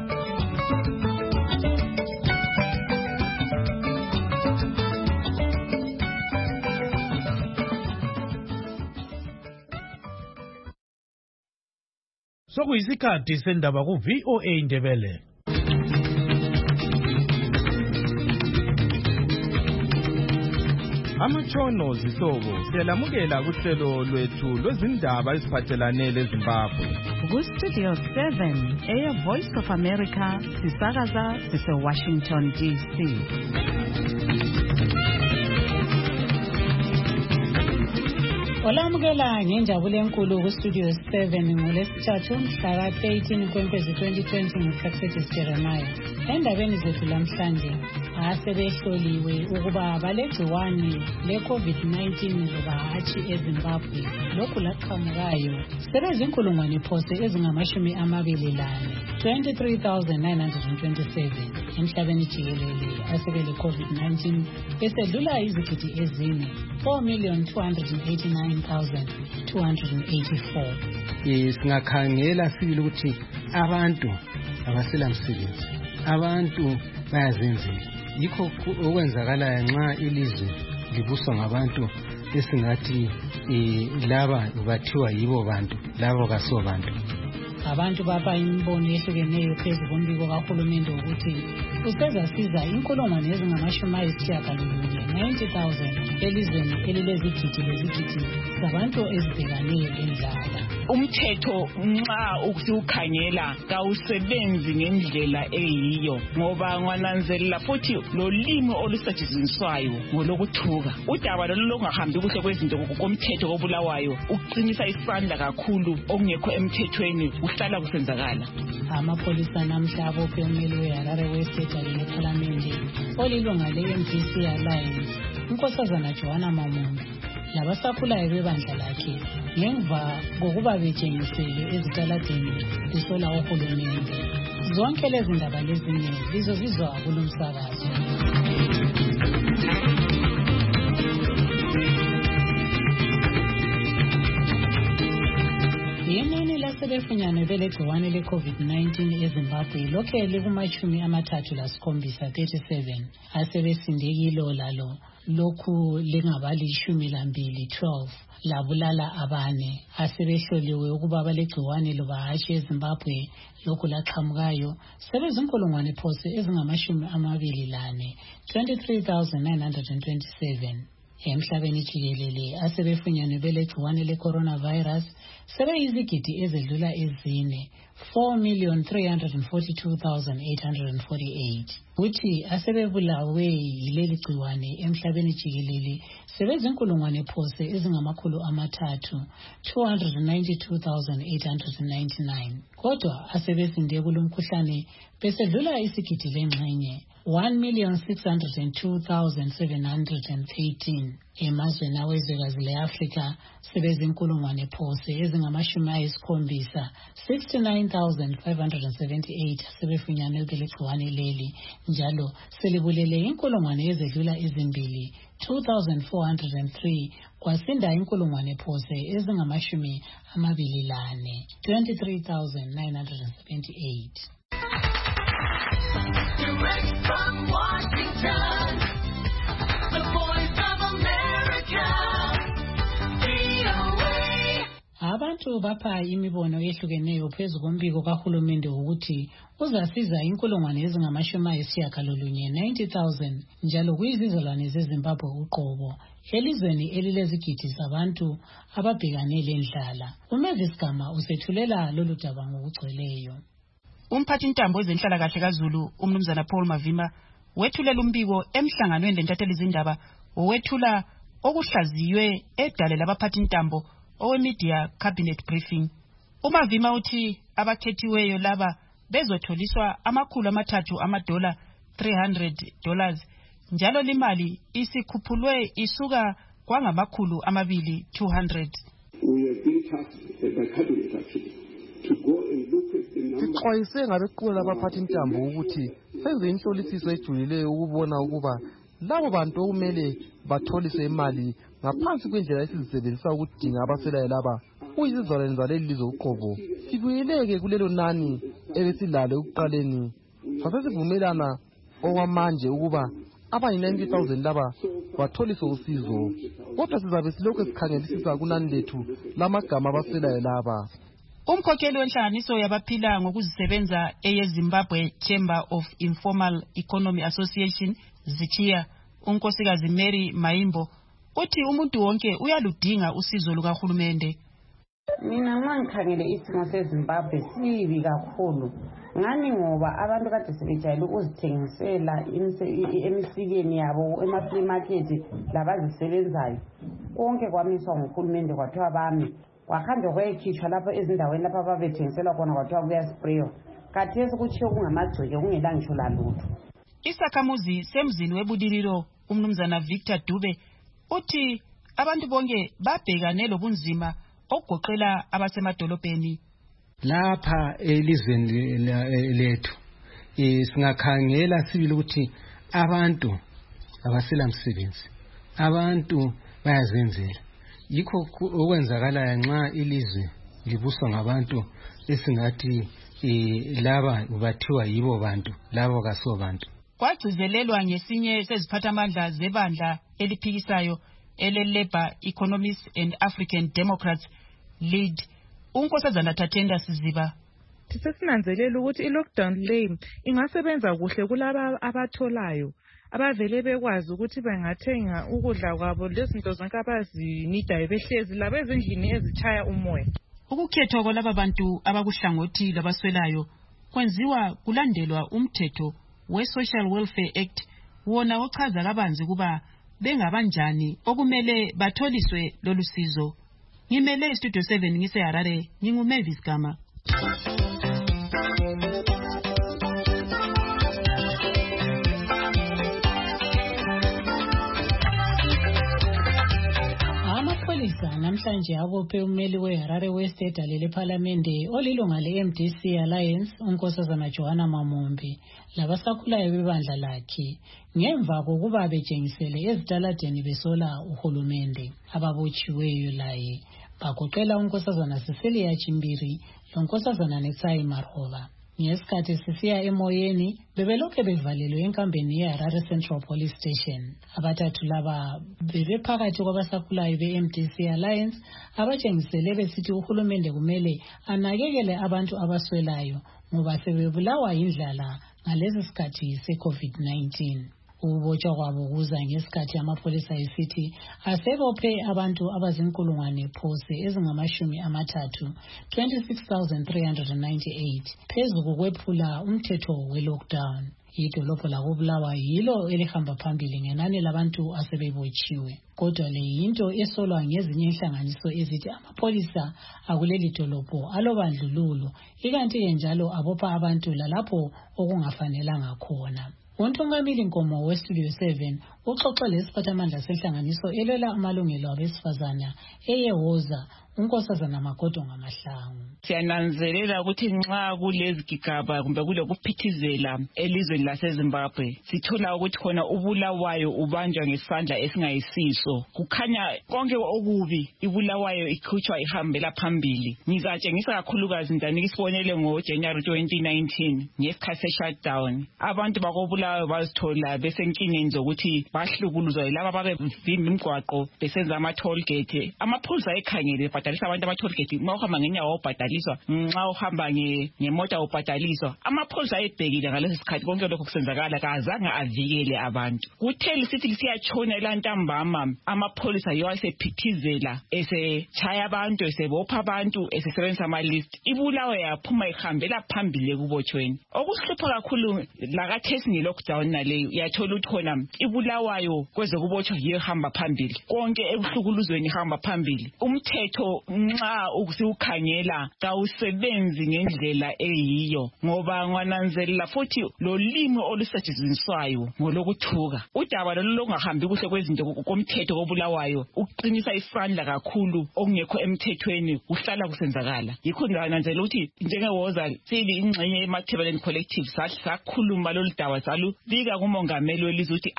Speaker 17: Sokuyisikhathi sendaba ku VOA Indebele. Amatshono zihlobo siyalamukela kuhlelo lwethu lwezindaba eziphathelane leZimbabwe.
Speaker 12: Ku-Studio 7 Air Voice of America sisakaza sise-Washington DC.
Speaker 2: Olamukela ngenjabulo enkulu ku-Studio 7 ngolesithathu mhla ka-13 Nkwenkwezi 2020 nguSuccess Jeremiah. Endabeni zethu lamhlanje asebehloliwe ukuba balegciwane le-COVID-19 loba hatshi eZimbabwe. Lokhu laqhamukayo sebezinkulungwane phose ezingama-24 23,927 emhlabeni jikelele asebele COVID-19 besedlula izigidi ezine 4,289,284.
Speaker 7: Singakhangela sibili ukuthi abantu abasela msebenzi, abantu bayazenzela. Yikho okwenzakalayo nxa ilizwe libuswa ngabantu esingathi laba bathiwa yibo bantu, labo kaso bantu.
Speaker 2: Abantu bapha imibono ehlukeneyo phezu kombiko kahulumende ukuthi usezasiza inkulungwane ezingama-90,000 elizweni elilezigidi zabantu ezibhekane lendlala.
Speaker 18: Umthetho nxa usiwukhangela kawusebenzi ngendlela eyiyo ngoba ngwananzelela futhi lolimi olusetshenziswayo ngolokuthuka. Udaba lolu longahambi kuhle kwezinto komthetho obulawayo uqinisa isandla kakhulu okungekho emthethweni uhlala kusenzakala.
Speaker 2: Amapholisa namhla abophe ummeli weHarare West kanye nephalamende olilunga le-MDC Alliance unkosazana Joanna Mamungu labasakhulayo bebandla lakhe ngemva kokuba betshengisele ezitaladeni lisola uhulumende. Zonke lezi ndaba lezinye lizozizwa kulo msakazo. Inani lasebefunyanwe belegciwane le-COVID-19 eZimbabwe lokhe liku-37 asebesindekilo lalo lokhu lingabali-12 labulala abane asebehloliwe ukuba balegciwane loba hatshi eZimbabwe. Lokhu laqhamukayo sebezinkulungwane phose ezingama-24 23,927 emhlabeni jikelele asebefunyanwe belegciwane le-coronavirus sebeyizigidi ezedlula ezine 4,342,848. Uthi asebebulawe yileli gciwane emhlabeni jikelele sebezinkulungwane phose ezingama-300 292,899. Kodwa asebesinde kulomkhuhlane besedlula isigidi lengxenye 1,602,713. Emazweni awezwekazi le-Afrika sebezinkulungwane phose ezingama-70 69,578 sebefunyanwe belegciwane leli njalo selibulele inkulungwane ezedlula ezimbili 2,403 kwasinda inkulungwane phose ezingama-24 23,978.
Speaker 19: Direct from Washington, the Voice of America, VOA.
Speaker 2: Abantu bapha imibono ehlukeneyo phezu kombiko kahulumende ukuthi uzasiza inkulungwane ezingama-90,000 njalo kuyizizalwane zeZimbabwe uqobo elizweni elilezigidi zabantu ababhekane lendlala. uMavis Gama usethulela lolu daba ngokugcweleyo.
Speaker 20: Umphathintambo wezenhlalakahle kaZulu umnumzana Paul Mavima wethulela umbiko emhlanganweni lentatheli zindaba owethula okuhlaziywe edale labaphathintambo owe-media cabinet briefing. uMavima uthi abakhethiweyo laba bezotholiswa $300 $300 njalo limali isikhuphulwe isuka kwangama-200 $200.
Speaker 21: We have been tasked by cabinet actually to go and look at the number.
Speaker 22: Sixwayise ngabequla labaphathintambo ukuthi senze inhlolisiso ejulileyo ukubona ukuba labo bantu okumele batholise imali ngaphansi kwendlela esizisebenzisa ukudinga abaswelayo laba uyizizalwane zaleli lizwe uqobo sibuyeleke kulelo nani ebesilalo ekuqaleni sasesivumelana okwamanje ukuba abayi-90,000 laba batholiswe usizo kodwa sizabe silokhu sikhangelisisa kunani lethu lamagama abaswelayo laba.
Speaker 20: Umkhokheli wenhlanganiso yabaphila ngokuzisebenza eyeZimbabwe Chamber of Informal Economy Association ZICHIA, unkosikazi Mary Maimbo, uthi umuntu wonke uyaludinga usizo lukahulumende.
Speaker 4: Mina nxa ngikhangele isimo seZimbabwe sibi kakhulu ngani ngoba abantu kade sebejayele ukuzithengisela emisikeni yabo ema-free market labazisebenzayo konke kwamiswa nguhulumende kwathiwa bami kwahanjwa kwayekhitshwa lapho ezindaweni lapho ababethengiselwa khona kwathiwa kuyaspraywa khathesi kutshiwo kungamagceke kungela ngisho lalutho.
Speaker 20: Isakhamuzi semzini webudililo umnumzana Victor Dube uthi abantu bonke babhekane lobunzima okugoqela abasemadolobheni.
Speaker 7: Lapha elizweni lethu singakhangela sibili ukuthi abantu abasela msebenzi, abantu bayazenzela. Yikho okwenzakala nxa ilizwe libuswa ngabantu esingathi laba bathiwa yibo bantu, labo kaso bantu.
Speaker 20: Kwagcizelelwa ngesinye seziphathamandla zebandla eliphikisayo ele-Labour Economists and African Democrats lead unkosazana Thatenda Siziba.
Speaker 5: Sisesinanzelela ukuthi i-lockdown le ingasebenza kuhle kulaba abatholayo abavele bekwazi ukuthi bengathenga ukudla kwabo lezinto zonke abazinidayo behlezi laba ezindlini ezitshaya umoya.
Speaker 20: Ukukhethwa kwalaba bantu abakuhlangothi labaswelayo kwenziwa kulandelwa umthetho we-Social Welfare Act wona ochaza kabanzi kuba bengabanjani okumele batholiswe lolu sizo. Ngimele Studio 7 ngise-Harare, nginguMavis Gama.
Speaker 2: Amapholisa namhlanje abophe ummeli weHarare West edale lephalamende olilunga le-MDC Alliance unkosazana Johanna Mamombi labasakhulayo bebandla lakhe ngemva kokuba betshengisele ezitaladeni besola uhulumende. Ababotshiweyo laye bagoqela unkosazana Cecilia Chimbiri lonkosazana Netsai Marhova. Ngesikhathi sisiya emoyeni bebelokhe bevalelwe enkambeni yeHarare Central Police Station. Abathathu laba bebephakathi kwabasakhulayo be-MDC Alliance abatshengisele besithi uhulumende kumele anakekele abantu abaswelayo ngoba sebebulawa yindlala ngalesi sikhathi se-COVID-19. Ukubotshwa kwabo kuza ngesikhathi amapholisa esithi asebophe abantu abazinkulungwane phose ezingama-30, 26,398 phezu kokwephula umthetho we-lockdown. Idolobho lakobulawa yilo elihamba phambili ngenani labantu asebebotshiwe. Kodwa le yinto esolwa ngezinye inhlanganiso ezithi amapholisa akuleli dolobho alobandlululo, ikanti-ke njalo abopha abantu lalapho okungafanelanga khona. Untungamili Nkomo weStudio 7 uxoxe lesiphathamandla senhlanganiso elwela amalungelo abesifazana eyewoza unkosazana Magodo Ngamahlangu.
Speaker 18: Siyananzelela ukuthi nxa kulezigigaba kumbe kulokuphithizela elizweni laseZimbabwe sithola ukuthi khona ubulawayo ubanjwa ngesandla esingayisiso. Kukhanya konke okubi ibulawayo ikhutshwa ihambela phambili. Ngizatshengisa kakhulukazi ndanika isibonelo ngoJanuary 2019 ngesikhathi se-shutdown. Abantu bakobulawayo bazithola besenkingeni zokuthi bahlukuluzwa laba babevimba imigwaqo besenza ama-toll gate. Amapholisa ekhangele bhatalisa abantu ama-toll gate. Uma uhamba ngenyawo ubhadaliswa, nxa uhamba ngemota ubhadaliswa. Amapholisa ayebhekile ngaleso sikhathi konke lokho kusenzakala kazange avikele abantu. Kuthe lisithi lisiyatshona elantambama amapholisa yiwo asephithizela esetshaya abantu esebopha abantu esesebenzisa ama-list. Ibulawayo yaphuma ihambela phambili ekubotshweni. Okuhlupha kakhulu lakathesi nge-lockdown naleyo uyathola ukuthi khona ibulawayo kwezokubotshwa yiyo ehamba phambili. Konke ebuhlukuluzweni ihamba phambili. Umthetho nxa usiwukhangela kawusebenzi ngendlela eyiyo ngoba ngananzelela futhi lolimi olusetshenziswayo ngolokuthuka. Udaba lolu longahambi kuhle kwezinto komthetho kobulawayo uqinisa isandla kakhulu okungekho emthethweni kuhlala kusenzakala. Yikho ngananzelela ukuthi njengewoza sili ingxenye yeMathebeleni Collective sakhuluma lolu daba salubika kumongameli welizwe ukuthi akuke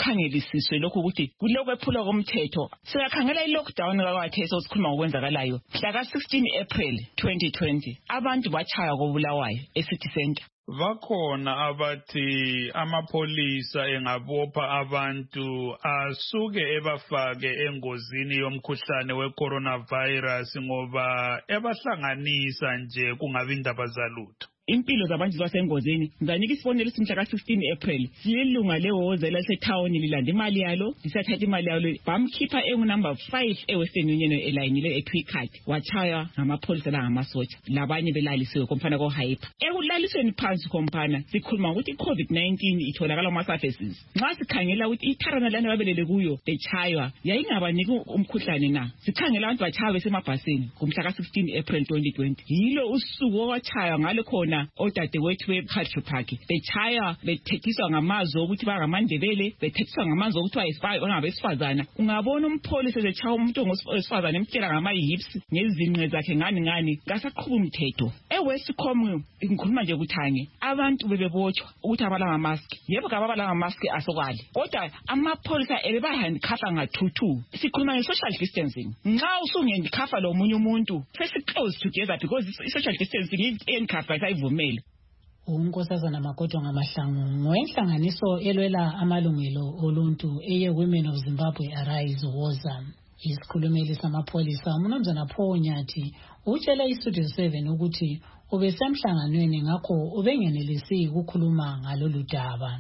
Speaker 18: kukhangelisiswe lokhu ukuthi kulokwephula komthetho. Siyakhangela i-lockdown kakwathi sosikhuluma ngokwenzakalayo. Mhla ka-16 April 2020 abantu batshaya koBulawayo eCity Center.
Speaker 1: Bakhona abathi amapholisa engabopha abantu asuke ebafake engozini yomkhuhlane we-coronavirus ngoba ebahlanganisa nje kungabi indaba zalutho.
Speaker 18: Impilo zabantu basengozini ngizanika isibonelo simhla ka-15 April silunga lewoza lasethawuni lilanda imali yalo lisathatha imali yalo bamkhipha engunumber 5 eWestern Union elayinile eTwicard watshaya ngamapholisa langamasotsha labanye belalisiwe komfana koHyper. Ekulalisweni phansi komfana sikhuluma ukuthi i-COVID-19 itholakala kuma-surfaces. Nxa sikhangela ukuthi itharana lana babelele kuyo betshaywa yayingabaniki umkhuhlane na. Sikhangela abantu batshaya besemabhasini kumhla ka-16 April 2020 yilo usuku owatshaywa ngalo khona odadewethu bePatriot Park betshaya bethethiswa ngamazwi ukuthi bangamandebele bethethiswa ngamazwi ukuthi bangabesifazana. Ungabona umpholisa etshaya umuntu ongowesifazana emtshela ngama-hips ngezinqe zakhe ngani kasaqhuba umthetho. eWestcom ngikhuluma nje kuthange abantu bebebotshwa ukuthi abalama-mask. Yebo kababalama-mask asokwali kodwa amapholisa ebebahandikhafa nga-2-2. Sikhuluma nge-social distancing. Nxa usungendikhafa lo munye umuntu sesi-close together because i-social distancing i-endikhafa isayivumele.
Speaker 2: uNkosazana Makoto Ngamahlangu ngowenhlanganiso elwela amalungelo oluntu eye-Women of Zimbabwe Arise woza. Isikhulumeli samapholisa uMnumzana Paul Nyathi utshele iStudio 7 ukuthi ubesemhlanganweni ngakho ubengenelisi ukukhuluma ngalolu daba.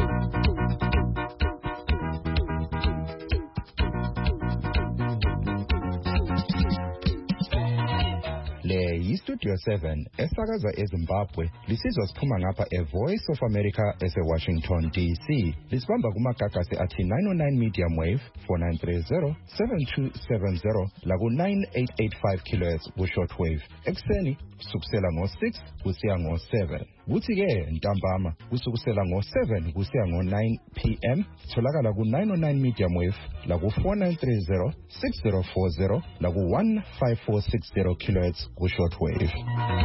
Speaker 6: Le yiStudio 7 esakaza eZimbabwe lisizwa siphuma ngapha eVoice of America eseWashington DC. Lisibamba kumagagasi athi 909 medium wave 4930 7270 laku 9885 kHz ku shortwave. Ekseni kusukela ngo6 kusiya ngo7. Kuthi ke ntambama kusukela ngo7 kusiya ngo9 PM tholakala ku 909 medium wave laku 4930 6040 laku 15460 kHz ku shortwave.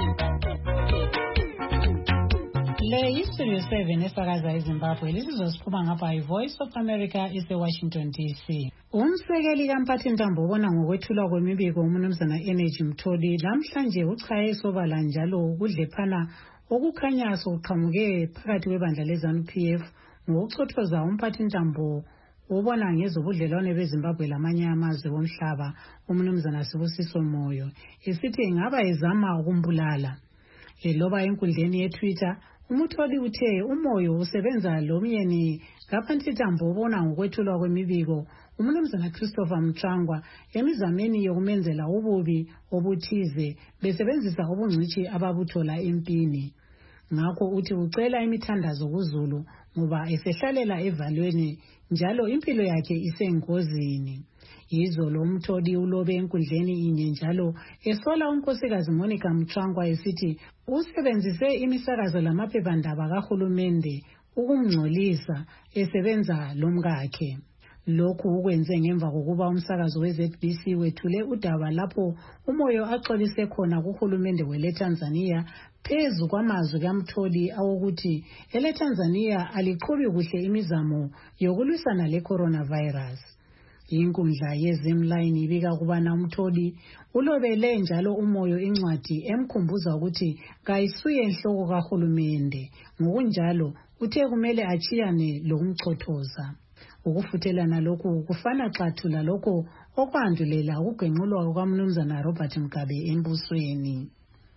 Speaker 2: Le yiStudio 7 esakaza eZimbabwe lisizosiphuma ngapha iVoice of America eseWashington DC. Umsekeli kaMphathintambo ubona ngokwethulwa kwemibiko uMnumzana Energy Mtholi namhlanje uchaye sobala njalo ukudlephana okukhanya sokuqhamuke phakathi kwebandla leZANU-PF ngokuchothoza uMphathintambo ubona ngezobudlelwane beZimbabwe lamanye amazwe omhlaba uMnumzana Sibusiso Moyo esithi ingaba ezama ukumbulala. Eloba enkundleni yeTwitter uMtholi uthe uMoyo usebenza lomyeni kaMphathintambo ubona ngokwethulwa kwemibiko uMnumzana Christopher Mchangwa emizameni yokumenzela ububi obuthize besebenzisa ubungcithi ababuthola empini. Ngakho uthi ucela imithandazo kuZulu ngoba esehlalela evalweni njalo impilo yakhe isengozini. Izolo uMtholi ulobe enkundleni inye njalo esola unkosikazi Monica Mchangwa esithi usebenzise imisakazo lamaphephandaba kahulumende ukumngcolisa esebenza lomkakhe. Lokhu ukwenze ngemva kokuba umsakazo weZBC wethule udaba lapho uMoyo axolise khona kuhulumende weleTanzania phezu kwamazwi kaMtholi awokuthi eleTanzania aliqhubi kuhle imizamo yokulwisana le-coronavirus. Inkundla yeZimline ibika kubana uMtholi ulobele njalo uMoyo incwadi emkhumbuza ukuthi kayisuye enhloko kahulumende. Ngokunjalo uthe kumele achiyane lokumchothoza. Ukufuthelana lokhu kufana xathula lokho okwandulela ukugenqulwa kukaMnumzana Robert Mugabe embusweni.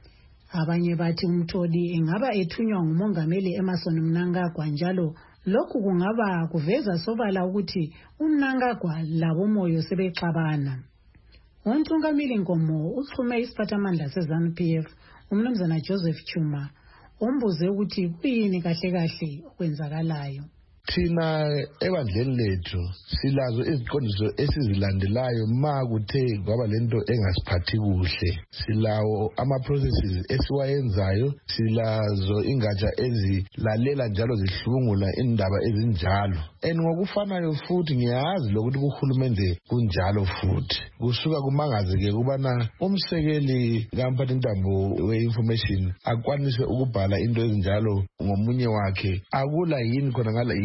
Speaker 2: Abanye bathi uMtholi engaba ethunywa ngumongameli Emmerson Mnangagwa njalo lokhu kungaba kuveza sobala ukuthi uMnangagwa labo Moyo sebexabana. Untungamili Nkomo uxhume isiphathamandla seZANU-PF uMnumzana Joseph Chuma umbuze ukuthi kuyini kahle kahle okwenzakalayo.
Speaker 23: Thina ebandleni lethu silazo iziqondiso esizilandelayo makuthe kwaba lento engasiphathi kuhle. Silawo ama-processes esiwayenzayo, silazo ingatsha ezilalela njalo zihlungula indaba ezinjalo. Ngokufanayo futhi ngiyazi lokuthi kuhulumende kunjalo futhi. Kusuka kumangaze-ke kubana umsekeli kaMphathintambo we-information akwanise ukubhala into ezinjalo ngomunye wakhe. Akula yini khona ngala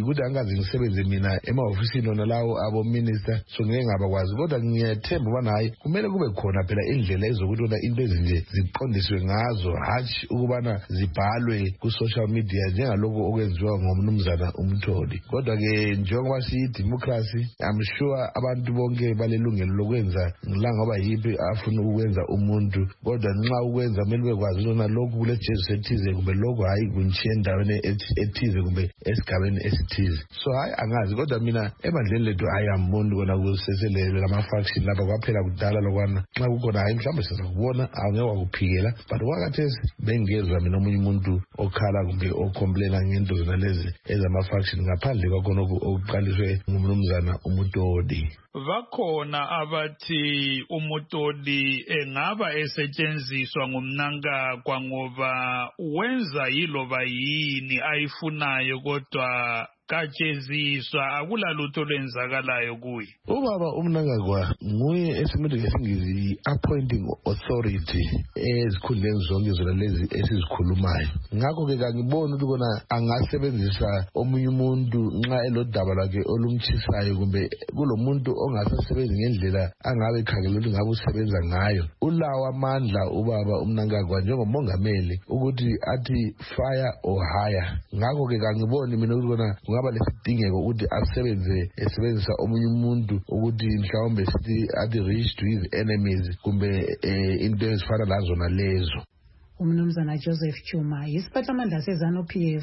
Speaker 23: ukuthi angazi ngisebenze mina emahofisini ona lawo abo minister so ngeke ngabakwazi kodwa ngiyethemba ubana hayi kumele kube khona phela indlela ezokuthi ona into ezinje ziqondiswe ngazo hatshi ukubana zibhalwe ku-social media njengalokho okwenziwa ngomnumzana uMtholi kodwa ke njengoba siyi-democracy I'm sure abantu bonke balelungelo lokwenza ngoba yiphi afuna ukwenza umuntu kodwa nxa ukwenza kumele bekwazi ukubona lokhu kule Jesu ethize kumbe lokhu hayi kuntshiye endaweni ethize kumbe esigabeni esithize so hayi angazi kodwa mina ebandleni lethu hayi amboni kona kuseselele lama-faction lapha kwaphela kudala lokwana nxa kukhona hayi mhlawumbe sizakubona angeke wakuphikela but kwakathesi bengezwa mina omunye umuntu okhala kumbe ocomplaina ngento zonalezi ezama-faction ngaphandle kwakhona okuqaliswe ngumnumzana uMutoli.
Speaker 1: Bakhona abathi uMutoli engaba esetshenziswa ngumnankagwa ngoba wenza yiloba yini ayifunayo kodwa katsheziswa akulalutho lwenzakalayo kuye.
Speaker 23: Ubaba uMnangagwa nguye esimuthi ngesingisi appointing authority ezikhundleni zonke zona lezi esizikhulumayo. Ngakho ke ngibona ukuthi kona angasebenzisa omunye umuntu nxa elodaba lwakhe olumtshisayo kumbe kulomuntu ongasasebenzi ngendlela angabe ekhangela ukuthi ngabe usebenza ngayo. Ulawo amandla ubaba uMnangagwa njengomongameli ukuthi athi fire or hire. Ngakho ke ngibona mina ukuthi kona ngaba lesidingeko ukuthi esebenzisa omunye umuntu ukuthi mhlawumbe sithi athi reach to his enemies kumbe into ezifana lazona lezo.
Speaker 2: Umnumzana Joseph Chuma yisiphathamandla seZANU-PF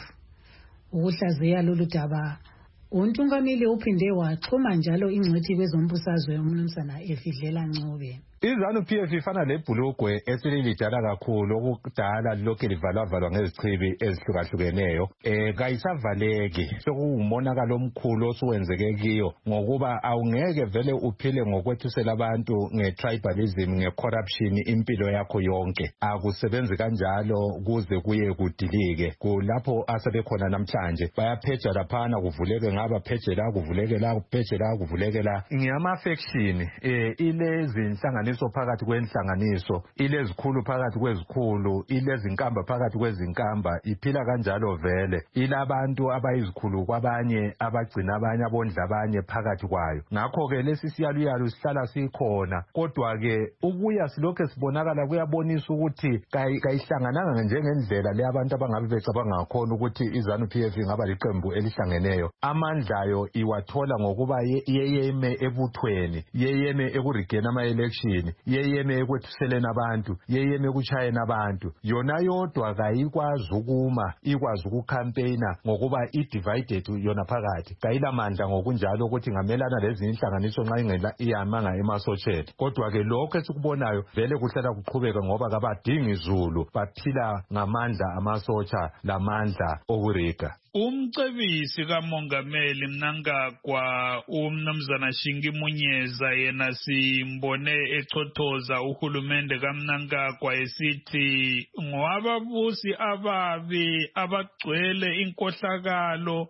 Speaker 2: ukuhlaziya lolu daba. Untungameli uphinde waxhuma njalo ingcwethi kwezombusazwe umnumzana Efidlela Ncube.
Speaker 9: iZANU-PF ifana lebhulugwe esililidala kakhulu okudala lokhu livalwavalwa ngezichibi ezihlukahlukeneyo kayisavaleki sokuwumonakalo omkhulu osuwenzeke kiyo ngokuba awungeke vele uphile ngokwethusela abantu nge-tribalism nge-corruption impilo yakho yonke akusebenzi kanjalo kuze kuye kudilike kulapho asebekhona namhlanje bayapheja laphana kuvuleke ngaba pheje la kuvuleke la kupheje la kuvuleke la ngiyama-faction ilezi inhlanganiso phakathi kwenhlanganiso ilezikhulu phakathi kwezikhulu ilezinkamba phakathi kwezinkamba iphila kanjalo vele ilabantu abayizikhulu kwabanye abagcina abanye abondla abanye phakathi kwayo ngakho-ke lesi siyaluyalu sihlala sikhona kodwa-ke ukuya silokhu sibonakala kuyabonisa ukuthi kayihlangananga njengendlela le abantu abangabe becabanga ngakhona ukuthi iZANU-PF ingaba liqembu elihlangeneyo amandlayo iwathola ngokuba yeyeme ebuthweni yeyeme ekurigeni ama-election yeyeme ekwethuseleni abantu yeyeme ekuchayeni abantu yona yodwa kayikwazi ukuma ikwazi ukukhampeyina ngokuba i-divided yona phakathi kayilamandla ngokunjalo ukuthi ngamelana lezinye inhlanganiso nxa ingela iyamanga emasotsheni kodwa-ke lokho esikubonayo vele kuhlala kuqhubeka ngoba kabadingi izulu baphila ngamandla amasotsha lamandla okuriga.
Speaker 1: Umcebisi kamongameli Mnangagwa umnumzana Shingi Munyeza yena simbone echothoza uhulumende kaMnangagwa esithi ngowababusi ababi abagcwele inkohlakalo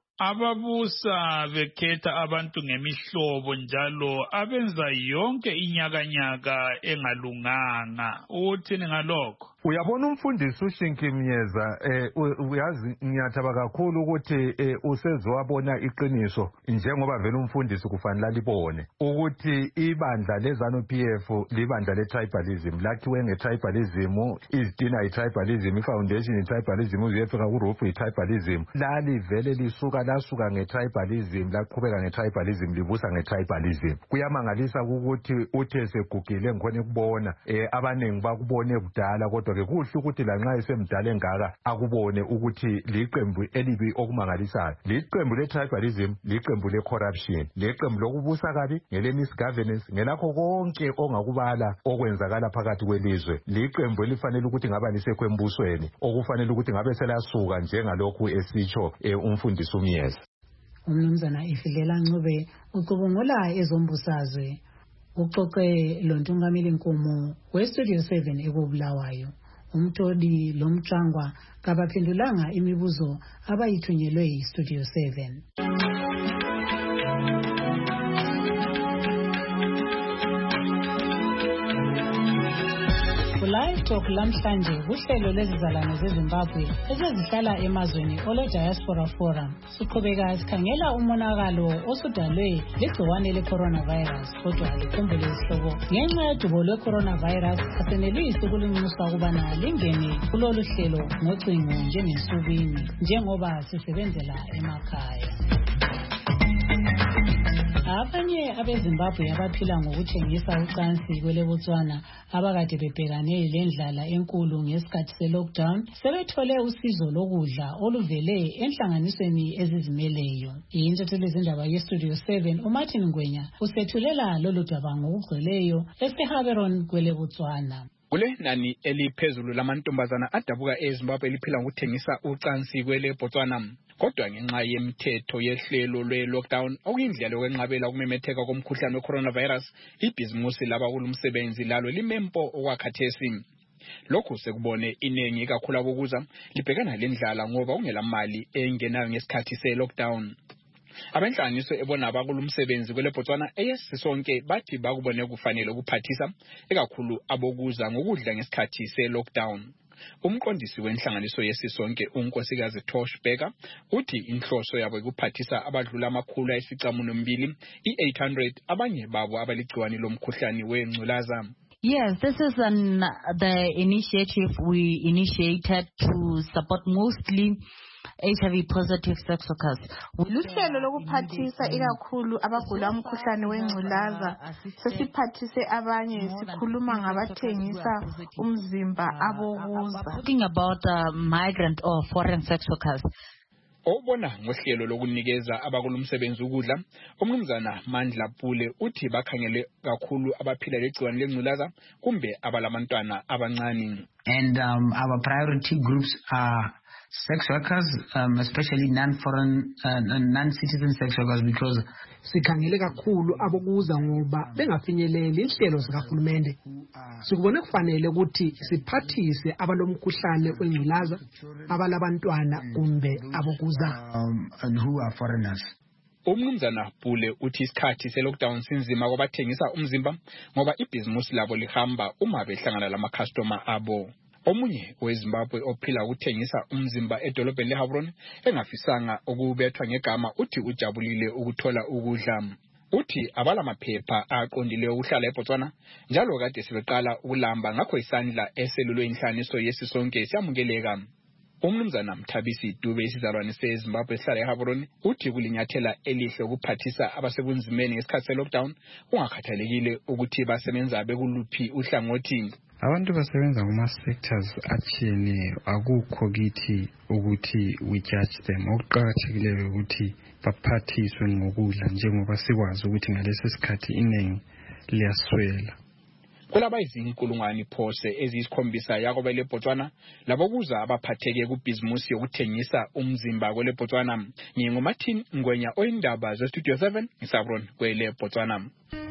Speaker 1: ababusa bekhetha abantu ngemihlobo njalo abenza yonke inyakanyaka engalunganga. Uthini ngalokho?
Speaker 9: Uyabona umfundisi uShinki Mnyeza uyazi ngiyathaba kakhulu ukuthi usezowabona iqiniso njengoba vele umfundisi kufanele alibone ukuthi ibandla leZANU-PF libandla letribalism lakhiwe ngetribalism izitina itribalism ifoundation itribalism uziyefika kuRoof itribalism lali vele lisuka lasuka ngetribalism laqhubeka ngetribalism libusa ngetribalism kuyamangalisa ukuthi uthe segugile ngikhona ukubona abanengi bakubone kudala kodwa ke kuhle ukuthi lanxa esemdala engaka akubone ukuthi liqembu elibi okumangalisayo liqembu letribalism liqembu lecorruption liqembu lokubusa kabi ngelemisgovernance ngelakho konke ongakubala okwenzakala phakathi kwelizwe liqembu elifanele ukuthi ngaba lisekho embusweni okufanele ukuthi ngabe selasuka njengalokhu esitsho umfundisi uMyeza.
Speaker 2: Umnumzana Efidlela Ncube ucubungula ezombusazwe uxoxe lontungameli Nkumu weStudio 7 ekubulawayo. Umtholi lomtrangwa kabaphendulanga imibuzo abayithunyelwe yiStudio 7. Live Talk lamhlanje uhlelo lezizalwane zeZimbabwe esezihlala emazweni ole Diaspora Forum. Siqhubeka sikhangela umonakalo osudalwe ligciwane le-coronavirus kodwa likhumbule isihlobo ngenxa yodubo lwe-coronavirus asenelisi ukulunxusa ukubana lingene kulolu hlelo ngocingo njengensukwini njengoba sisebenzela emakhaya. Abanye abeZimbabwe abaphila ngokuthengisa ucansi kweleBotswana abakade bebhekane lendlala enkulu ngesikhathi se-lockdown sebethole usizo lokudla oluvele enhlanganisweni ezizimeleyo. Intatheli zindaba yeStudio 7 uMartin Ngwenya usethulela lolu daba ngokugcweleyo eseHaberon kweleBotswana.
Speaker 8: Kule nani eliphezulu lamantombazana adabuka eZimbabwe eliphila ngokuthengisa ucansi kweleBotswana. Kodwa ngenxa yemithetho yehlelo lwe-lockdown okuyindlela yokwenqabela ukumemetheka komkhuhlane we-coronavirus, ibhizimusi labakulumsebenzi lalo limempo okwakhathesi. Lokhu sekubone iningi kakhulu abokuza libhekana lendlala ngoba kungelamali engenayo ngesikhathi se-lockdown. Abenhlanganiso ebona abakulumsebenzi kweleBotswana eyesisonke bathi bakubone kufanele ukuphathisa ekakhulu abokuza ngokudla ngesikhathi se-lockdown. Umqondisi wenhlanganiso yesisonke uNkosikazi Tosh Becker uthi inhloso yabo ukuphathisa abadlula amakhulu ayisicamunambili i-800 abanye babo abaligciwane lomkhuhlane wengculaza.
Speaker 10: Yes, this is the initiative we initiated to support mostly HIV positive sex workers.
Speaker 11: Luhlelo lokuphathisa ikakhulu abagula umkhuhlane wengculaza. Sesiphathise abanye sikhuluma ngabathengisa umzimba abokuza.
Speaker 10: Talking about migrant or foreign sex workers.
Speaker 8: Obona ngohlelo lokunikeza abakulumsebenzi ukudla, umnumzana Mandla Pule uthi bakhangele kakhulu abaphila legciwane lengculaza kumbe abalamantwana abancane.
Speaker 24: And our priority groups are sex workers, especially non-foreign, non-citizen sex workers, because
Speaker 25: sikhangele kakhulu abokuza ngoba bengafinyeleli inhlelo zikahulumende. Sikubone kufanele ukuthi siphathise abalomkhuhlane wengculaza, abalabantwana kumbe abokuza
Speaker 24: and who are foreigners.
Speaker 8: Umnumzana Pule uthi isikhathi se-lockdown sinzima kwabathengisa umzimba ngoba ibhizimusi labo lihamba uma behlangana lama-customer abo. Omunye weZimbabwe ophila ukuthengisa umzimba edolobheni leHaberon engafisanga ukubethwa ngegama uthi ujabulile ukuthola ukudla. Uthi abalamaphepha aqondile ukuhlala eBotswana njalo kade sebeqala ukulamba ngakho isandla eselulwe inhlaniso yesisonke siyamukeleka. Umnumzana Mthabisi Dube isizalwane seZimbabwe esihlala eHaberon uthi kulinyathela elihle ukuphathisa abasebunzimeni ngesikhathi se-lockdown kungakhathalekile ukuthi basebenza bekuluphi uhlangothi.
Speaker 26: Abantu basebenza kuma-sectors atshiyeneyo akukho kithi ukuthi we judge them. Okuqakathekileyo ukuthi baphathiswe ngokudla njengoba sikwazi ukuthi ngalesi sikhathi iningi liyaswela.
Speaker 8: Kulaba izinkulungwane phose eziyisikhombisa yakobe leBotswana labo kuza abaphatheke kubhizimusi yokuthengisa umzimba kweleBotswana. NginguMartin Ngwenya oyindaba zeStudio 7 eHaberon kweleBotswana.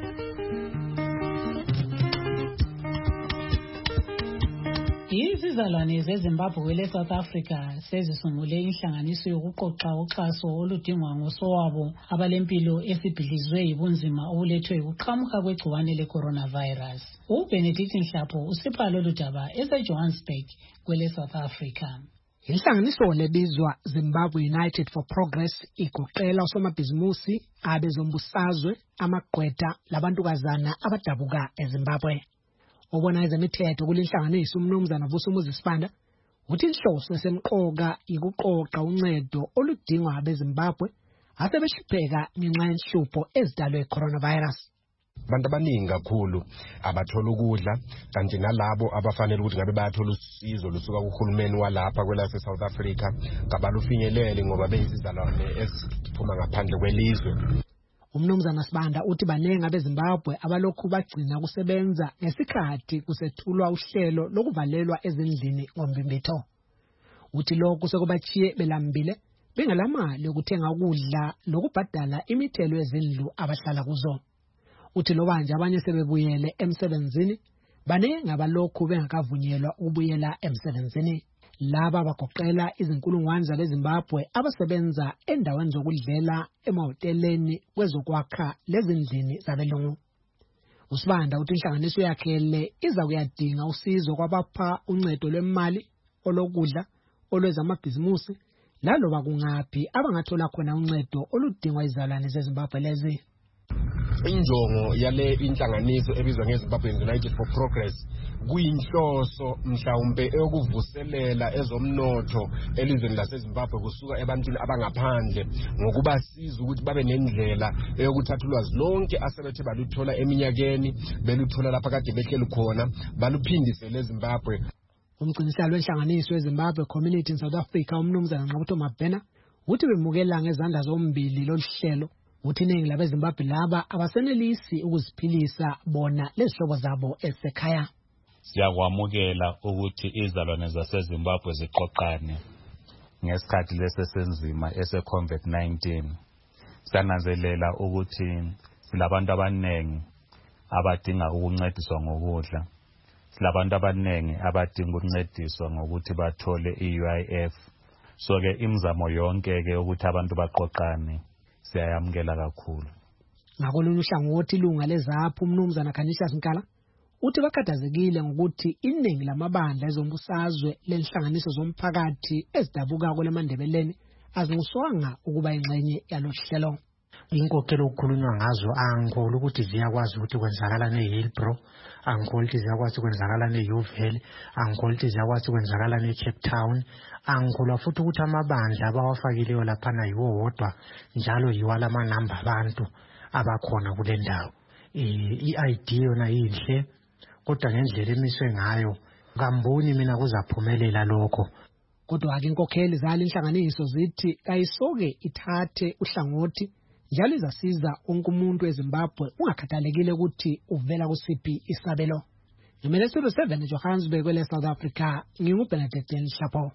Speaker 2: Izizalwane zeZimbabwe le-South Africa sezisungule inhlanganiso yokuqoqa uxhaso oludingwa ngosowabo abalempilo esibhidlizwe yibunzima obulethwe ukuqhamuka kwegciwane le-coronavirus. uBenedict Nhlapho usipha lolu daba eseJohannesburg kwele-South Africa.
Speaker 25: Inhlanganiso lebizwa Zimbabwe United for Progress igoqela usomabhizimusi, abezombusazwe, amagqwetha labantukazana abadabuka eZimbabwe. Obona ezemithetho kulinhlanganiso umnumzana Vusumuzi Sibanda uthi inhloso esemqoka ikuqoqa uncedo oludingwa abeZimbabwe asebehlupheka ngenxa yenhlupho ezidalwe coronavirus.
Speaker 27: Abantu abaningi kakhulu abathola ukudla kanti nalabo abafanele ukuthi ngabe bayathola usizo lusuka kuhulumeni walapha kwelase South Africa ngabalufinyelele ngoba beyizizalwane esiphuma ngaphandle kwelizwe.
Speaker 25: Umnumzana Sibanda uthi banengi abeZimbabwe abalokhu bagcina kusebenza ngesikhathi kusethulwa uhlelo lokuvalelwa ezindlini ngombimbitho. Uthi lokhu sekubachiye belambile bengalamali yokuthenga ukudla lokubhadala imithelo yezindlu abahlala kuzo. Uthi lobanje abanye sebebuyele emsebenzini banengi abalokhu bengakavunyelwa ukubuyela emsebenzini. Laba bagoqela izinkulungwane zabeZimbabwe abasebenza endaweni zokudlela emahoteleni kwezokwakha lezindlini zabelungu. uSibanda uthi inhlanganiso yakhe le iza kuyadinga usizo kwabapha uncedo lwemali, olokudla, olwezamabhizimusi, laloba kungaphi abangathola khona uncedo oludingwa izalwane zeZimbabwe lezi.
Speaker 27: Injongo yale inhlanganiso ebizwa ngeZimbabwe United for Progress kuyinhloso mhlawumbe eyokuvuselela ezomnotho elizweni laseZimbabwe kusuka ebantwini abangaphandle ngokubasiza ukuthi babe nendlela eyokuthatha ulwazi lonke asebethe baluthola eminyakeni beluthola lapha kade behleli khona baluphindisele eZimbabwe.
Speaker 25: Umgciniselo wenhlanganiso yeZimbabwe Community in South Africa umnumzana Nqabutho Mabhena uthi bemukela ngezandla zombili loluhlelo. Uthi iningi labeZimbabwe laba abasenelisi ukuziphilisa bona lezihlobo zabo esekhaya.
Speaker 3: Siyakwamukela ukuthi izalwane zaseZimbabwe ziqoqane ngesikhathi lesesenzima ese-COVID-19. Siyananzelela ukuthi silabantu abaningi abadinga ukuncediswa ngokudla. Silabantu abaningi abadinga ukuncediswa ngokuthi bathole i-UIF. So-ke imizamo yonke-ke ukuthi abantu baqoqane siyayamukela kakhulu.
Speaker 25: Ngakolunye uhlangothi ilunga leZAPHU umnumzana Canisius Nkala uthi bakhathazekile ngokuthi iningi lamabandla ezombusazwe lenhlanganiso zomphakathi ezidabuka kweleMandebeleni azinquswanga ukuba ingxenye yalohlelo.
Speaker 12: Inkokhelo okukhulunywa ngazo angikholwa ukuthi ziyakwazi ukuthi kwenzakala neHillbrow, angikholwa ukuthi ziyakwazi kwenzakala neUvale, angikholwa ukuthi ziyakwazi kwenzakala neCape Town, angikholwa futhi ukuthi amabandla abawafakileyo laphana yiwo wodwa njalo yiwa lamanamba abantu abakhona kule ndawo. I-idea yona yinhle kodwa ngendlela emiswe ngayo ngamboni mina kuzaphumelela lokho.
Speaker 25: Kodwa-ke inkokheli zale inhlanganiso zithi kayisoke ithathe uhlangothi njalo izasiza wonke umuntu eZimbabwe ungakhathalekile ukuthi uvela kusiphi isabelo. Ngimele Studio 7 Johannesburg kwele South Africa, nginguBenedict Nhlapho.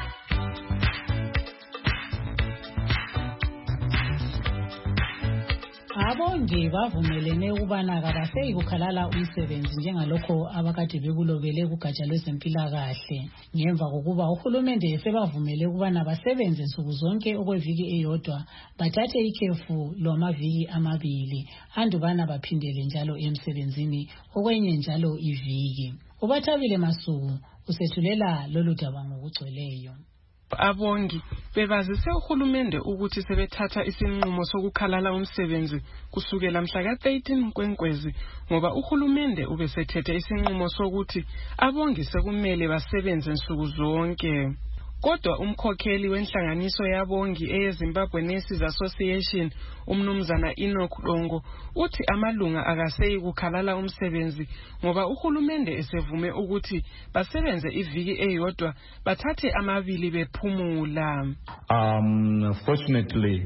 Speaker 25: Abongi bavumelene ukubana kabaseyi kukhalala umsebenzi njengalokho abakade bekulobele kugatsha lwezempilakahle ngemva kokuba uhulumende sebavumele ukubana basebenze nsuku zonke okweviki eyodwa bathathe ikhefu lwamaviki amabili andubana baphindele njalo emsebenzini okwenye njalo iviki. Ubathabile Masuku usethulela lolu daba ngokugcweleyo.
Speaker 13: Abongi bebazise uhulumende ukuthi sebethatha isinqumo sokukhalala umsebenzi kusukela mhla ka-13 Nkwenkwezi ngoba uhulumende ubesethethe isinqumo sokuthi abongi sekumele basebenze nsuku zonke. Kodwa umkhokheli wenhlanganiso yabongi eyeZimbabwe Nurses Association umnumzana Enoch Longo uthi amalunga akaseyi kukhalala umsebenzi ngoba uhulumende esevume ukuthi basebenze iviki eyodwa bathathe amabili bephumula.
Speaker 14: Fortunately,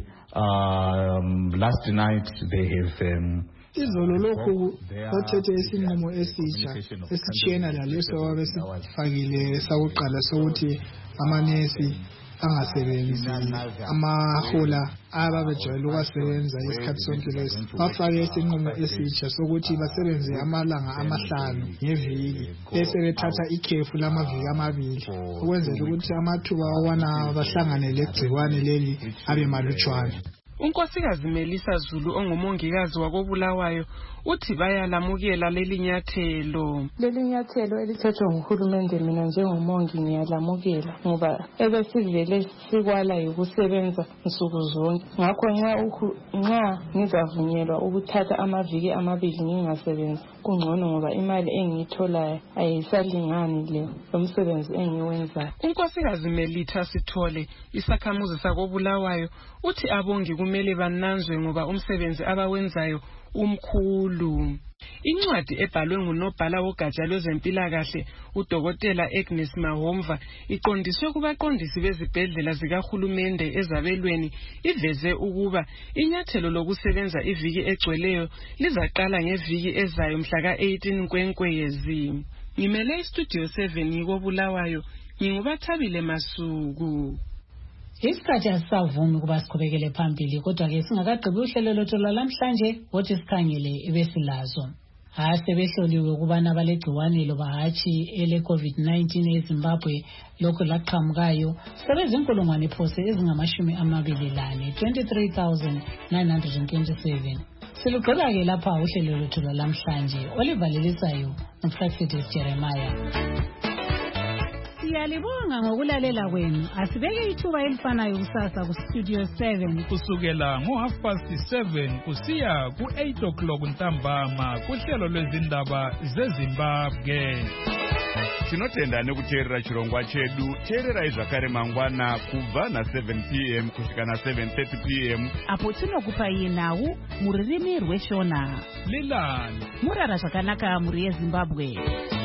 Speaker 14: last night they have
Speaker 15: izolo lokhu bathethe isinqumo esitsha esitshiyana laleso abesifakile sakuqala sokuthi amanesi angasebenzi amahola ababejwayele ukwasebenza isikhathi sonke lesi. Bafake isinqumo esitsha sokuthi basebenze amalanga amahlanu ngeviki bese bethatha ikhefu lamaviki amabili ukwenzela ukuthi amathuba okwana bahlangane legciwane leli abe malutshwane.
Speaker 13: Unkosikazi Melisa Zulu ongumongikazi wakobulawayo uthi bayalamukela leli nyathelo.
Speaker 16: Leli nyathelo elithethwe nguhulumende mina njengomongi ngiyalamukela ngoba ebesivele sikwala ukusebenza nsuku zonke. Ngakho nxa ngizavunyelwa ukuthatha amaviki amabili ngingasebenzi kungcono ngoba imali engiyitholayo ayisalingani le umsebenzi engiwenzayo.
Speaker 13: Unkosikazi Melita Sithole isakhamuzi sakobulawayo uthi abongi kumele bananzwe ngoba umsebenzi abawenzayo umkhulu. Incwadi ebhalwe ngunobhala wogatsha lwezempilakahle uDokotela Agnes Mahomva iqondiswe kubaqondisi bezibhedlela zikahulumende ezabelweni iveze ukuba inyathelo lokusebenza iviki egcweleyo lizaqala ngeviki ezayo mhla ka-18 Nkwenkwezi. Ngimele iStudio 7 ngikobulawayo ngingubathabile Masuku.
Speaker 2: Isikhathi asisavumi kuba siqhubekele phambili kodwa-ke singakagqibi uhlelo lwethu lwalamhlanje wothi sikhangele ebesilazo. Sebehloliwe ukubana abalegciwane loba hatshi ele-COVID-19 eZimbabwe lokhu laqhamukayo sebezinkulungwane phose ezingamashumi amabili lane 23,927.
Speaker 25: Silugqiba-ke lapha uhlelo lwethu lwalamhlanje olivalelisayo uProfethi Jeremiah. Siyalibonga ngokulalela kwenu. Asibeke ithuba elifanayo kusasa kuStudio 7
Speaker 1: kusukela ngo7:30 kusiya ku8 ntambama kuhlelo lwezindaba zeZimbabwe.
Speaker 4: Tinotenda nekuteerera chirongwa chedu. Teerera zvakare mangwana kubva na7 p.m. kusvika na7:30 p.m.
Speaker 20: apo tinokupai nhau muririmi rweshona.
Speaker 1: Lilani
Speaker 20: murara zvakanaka muri yeZimbabwe.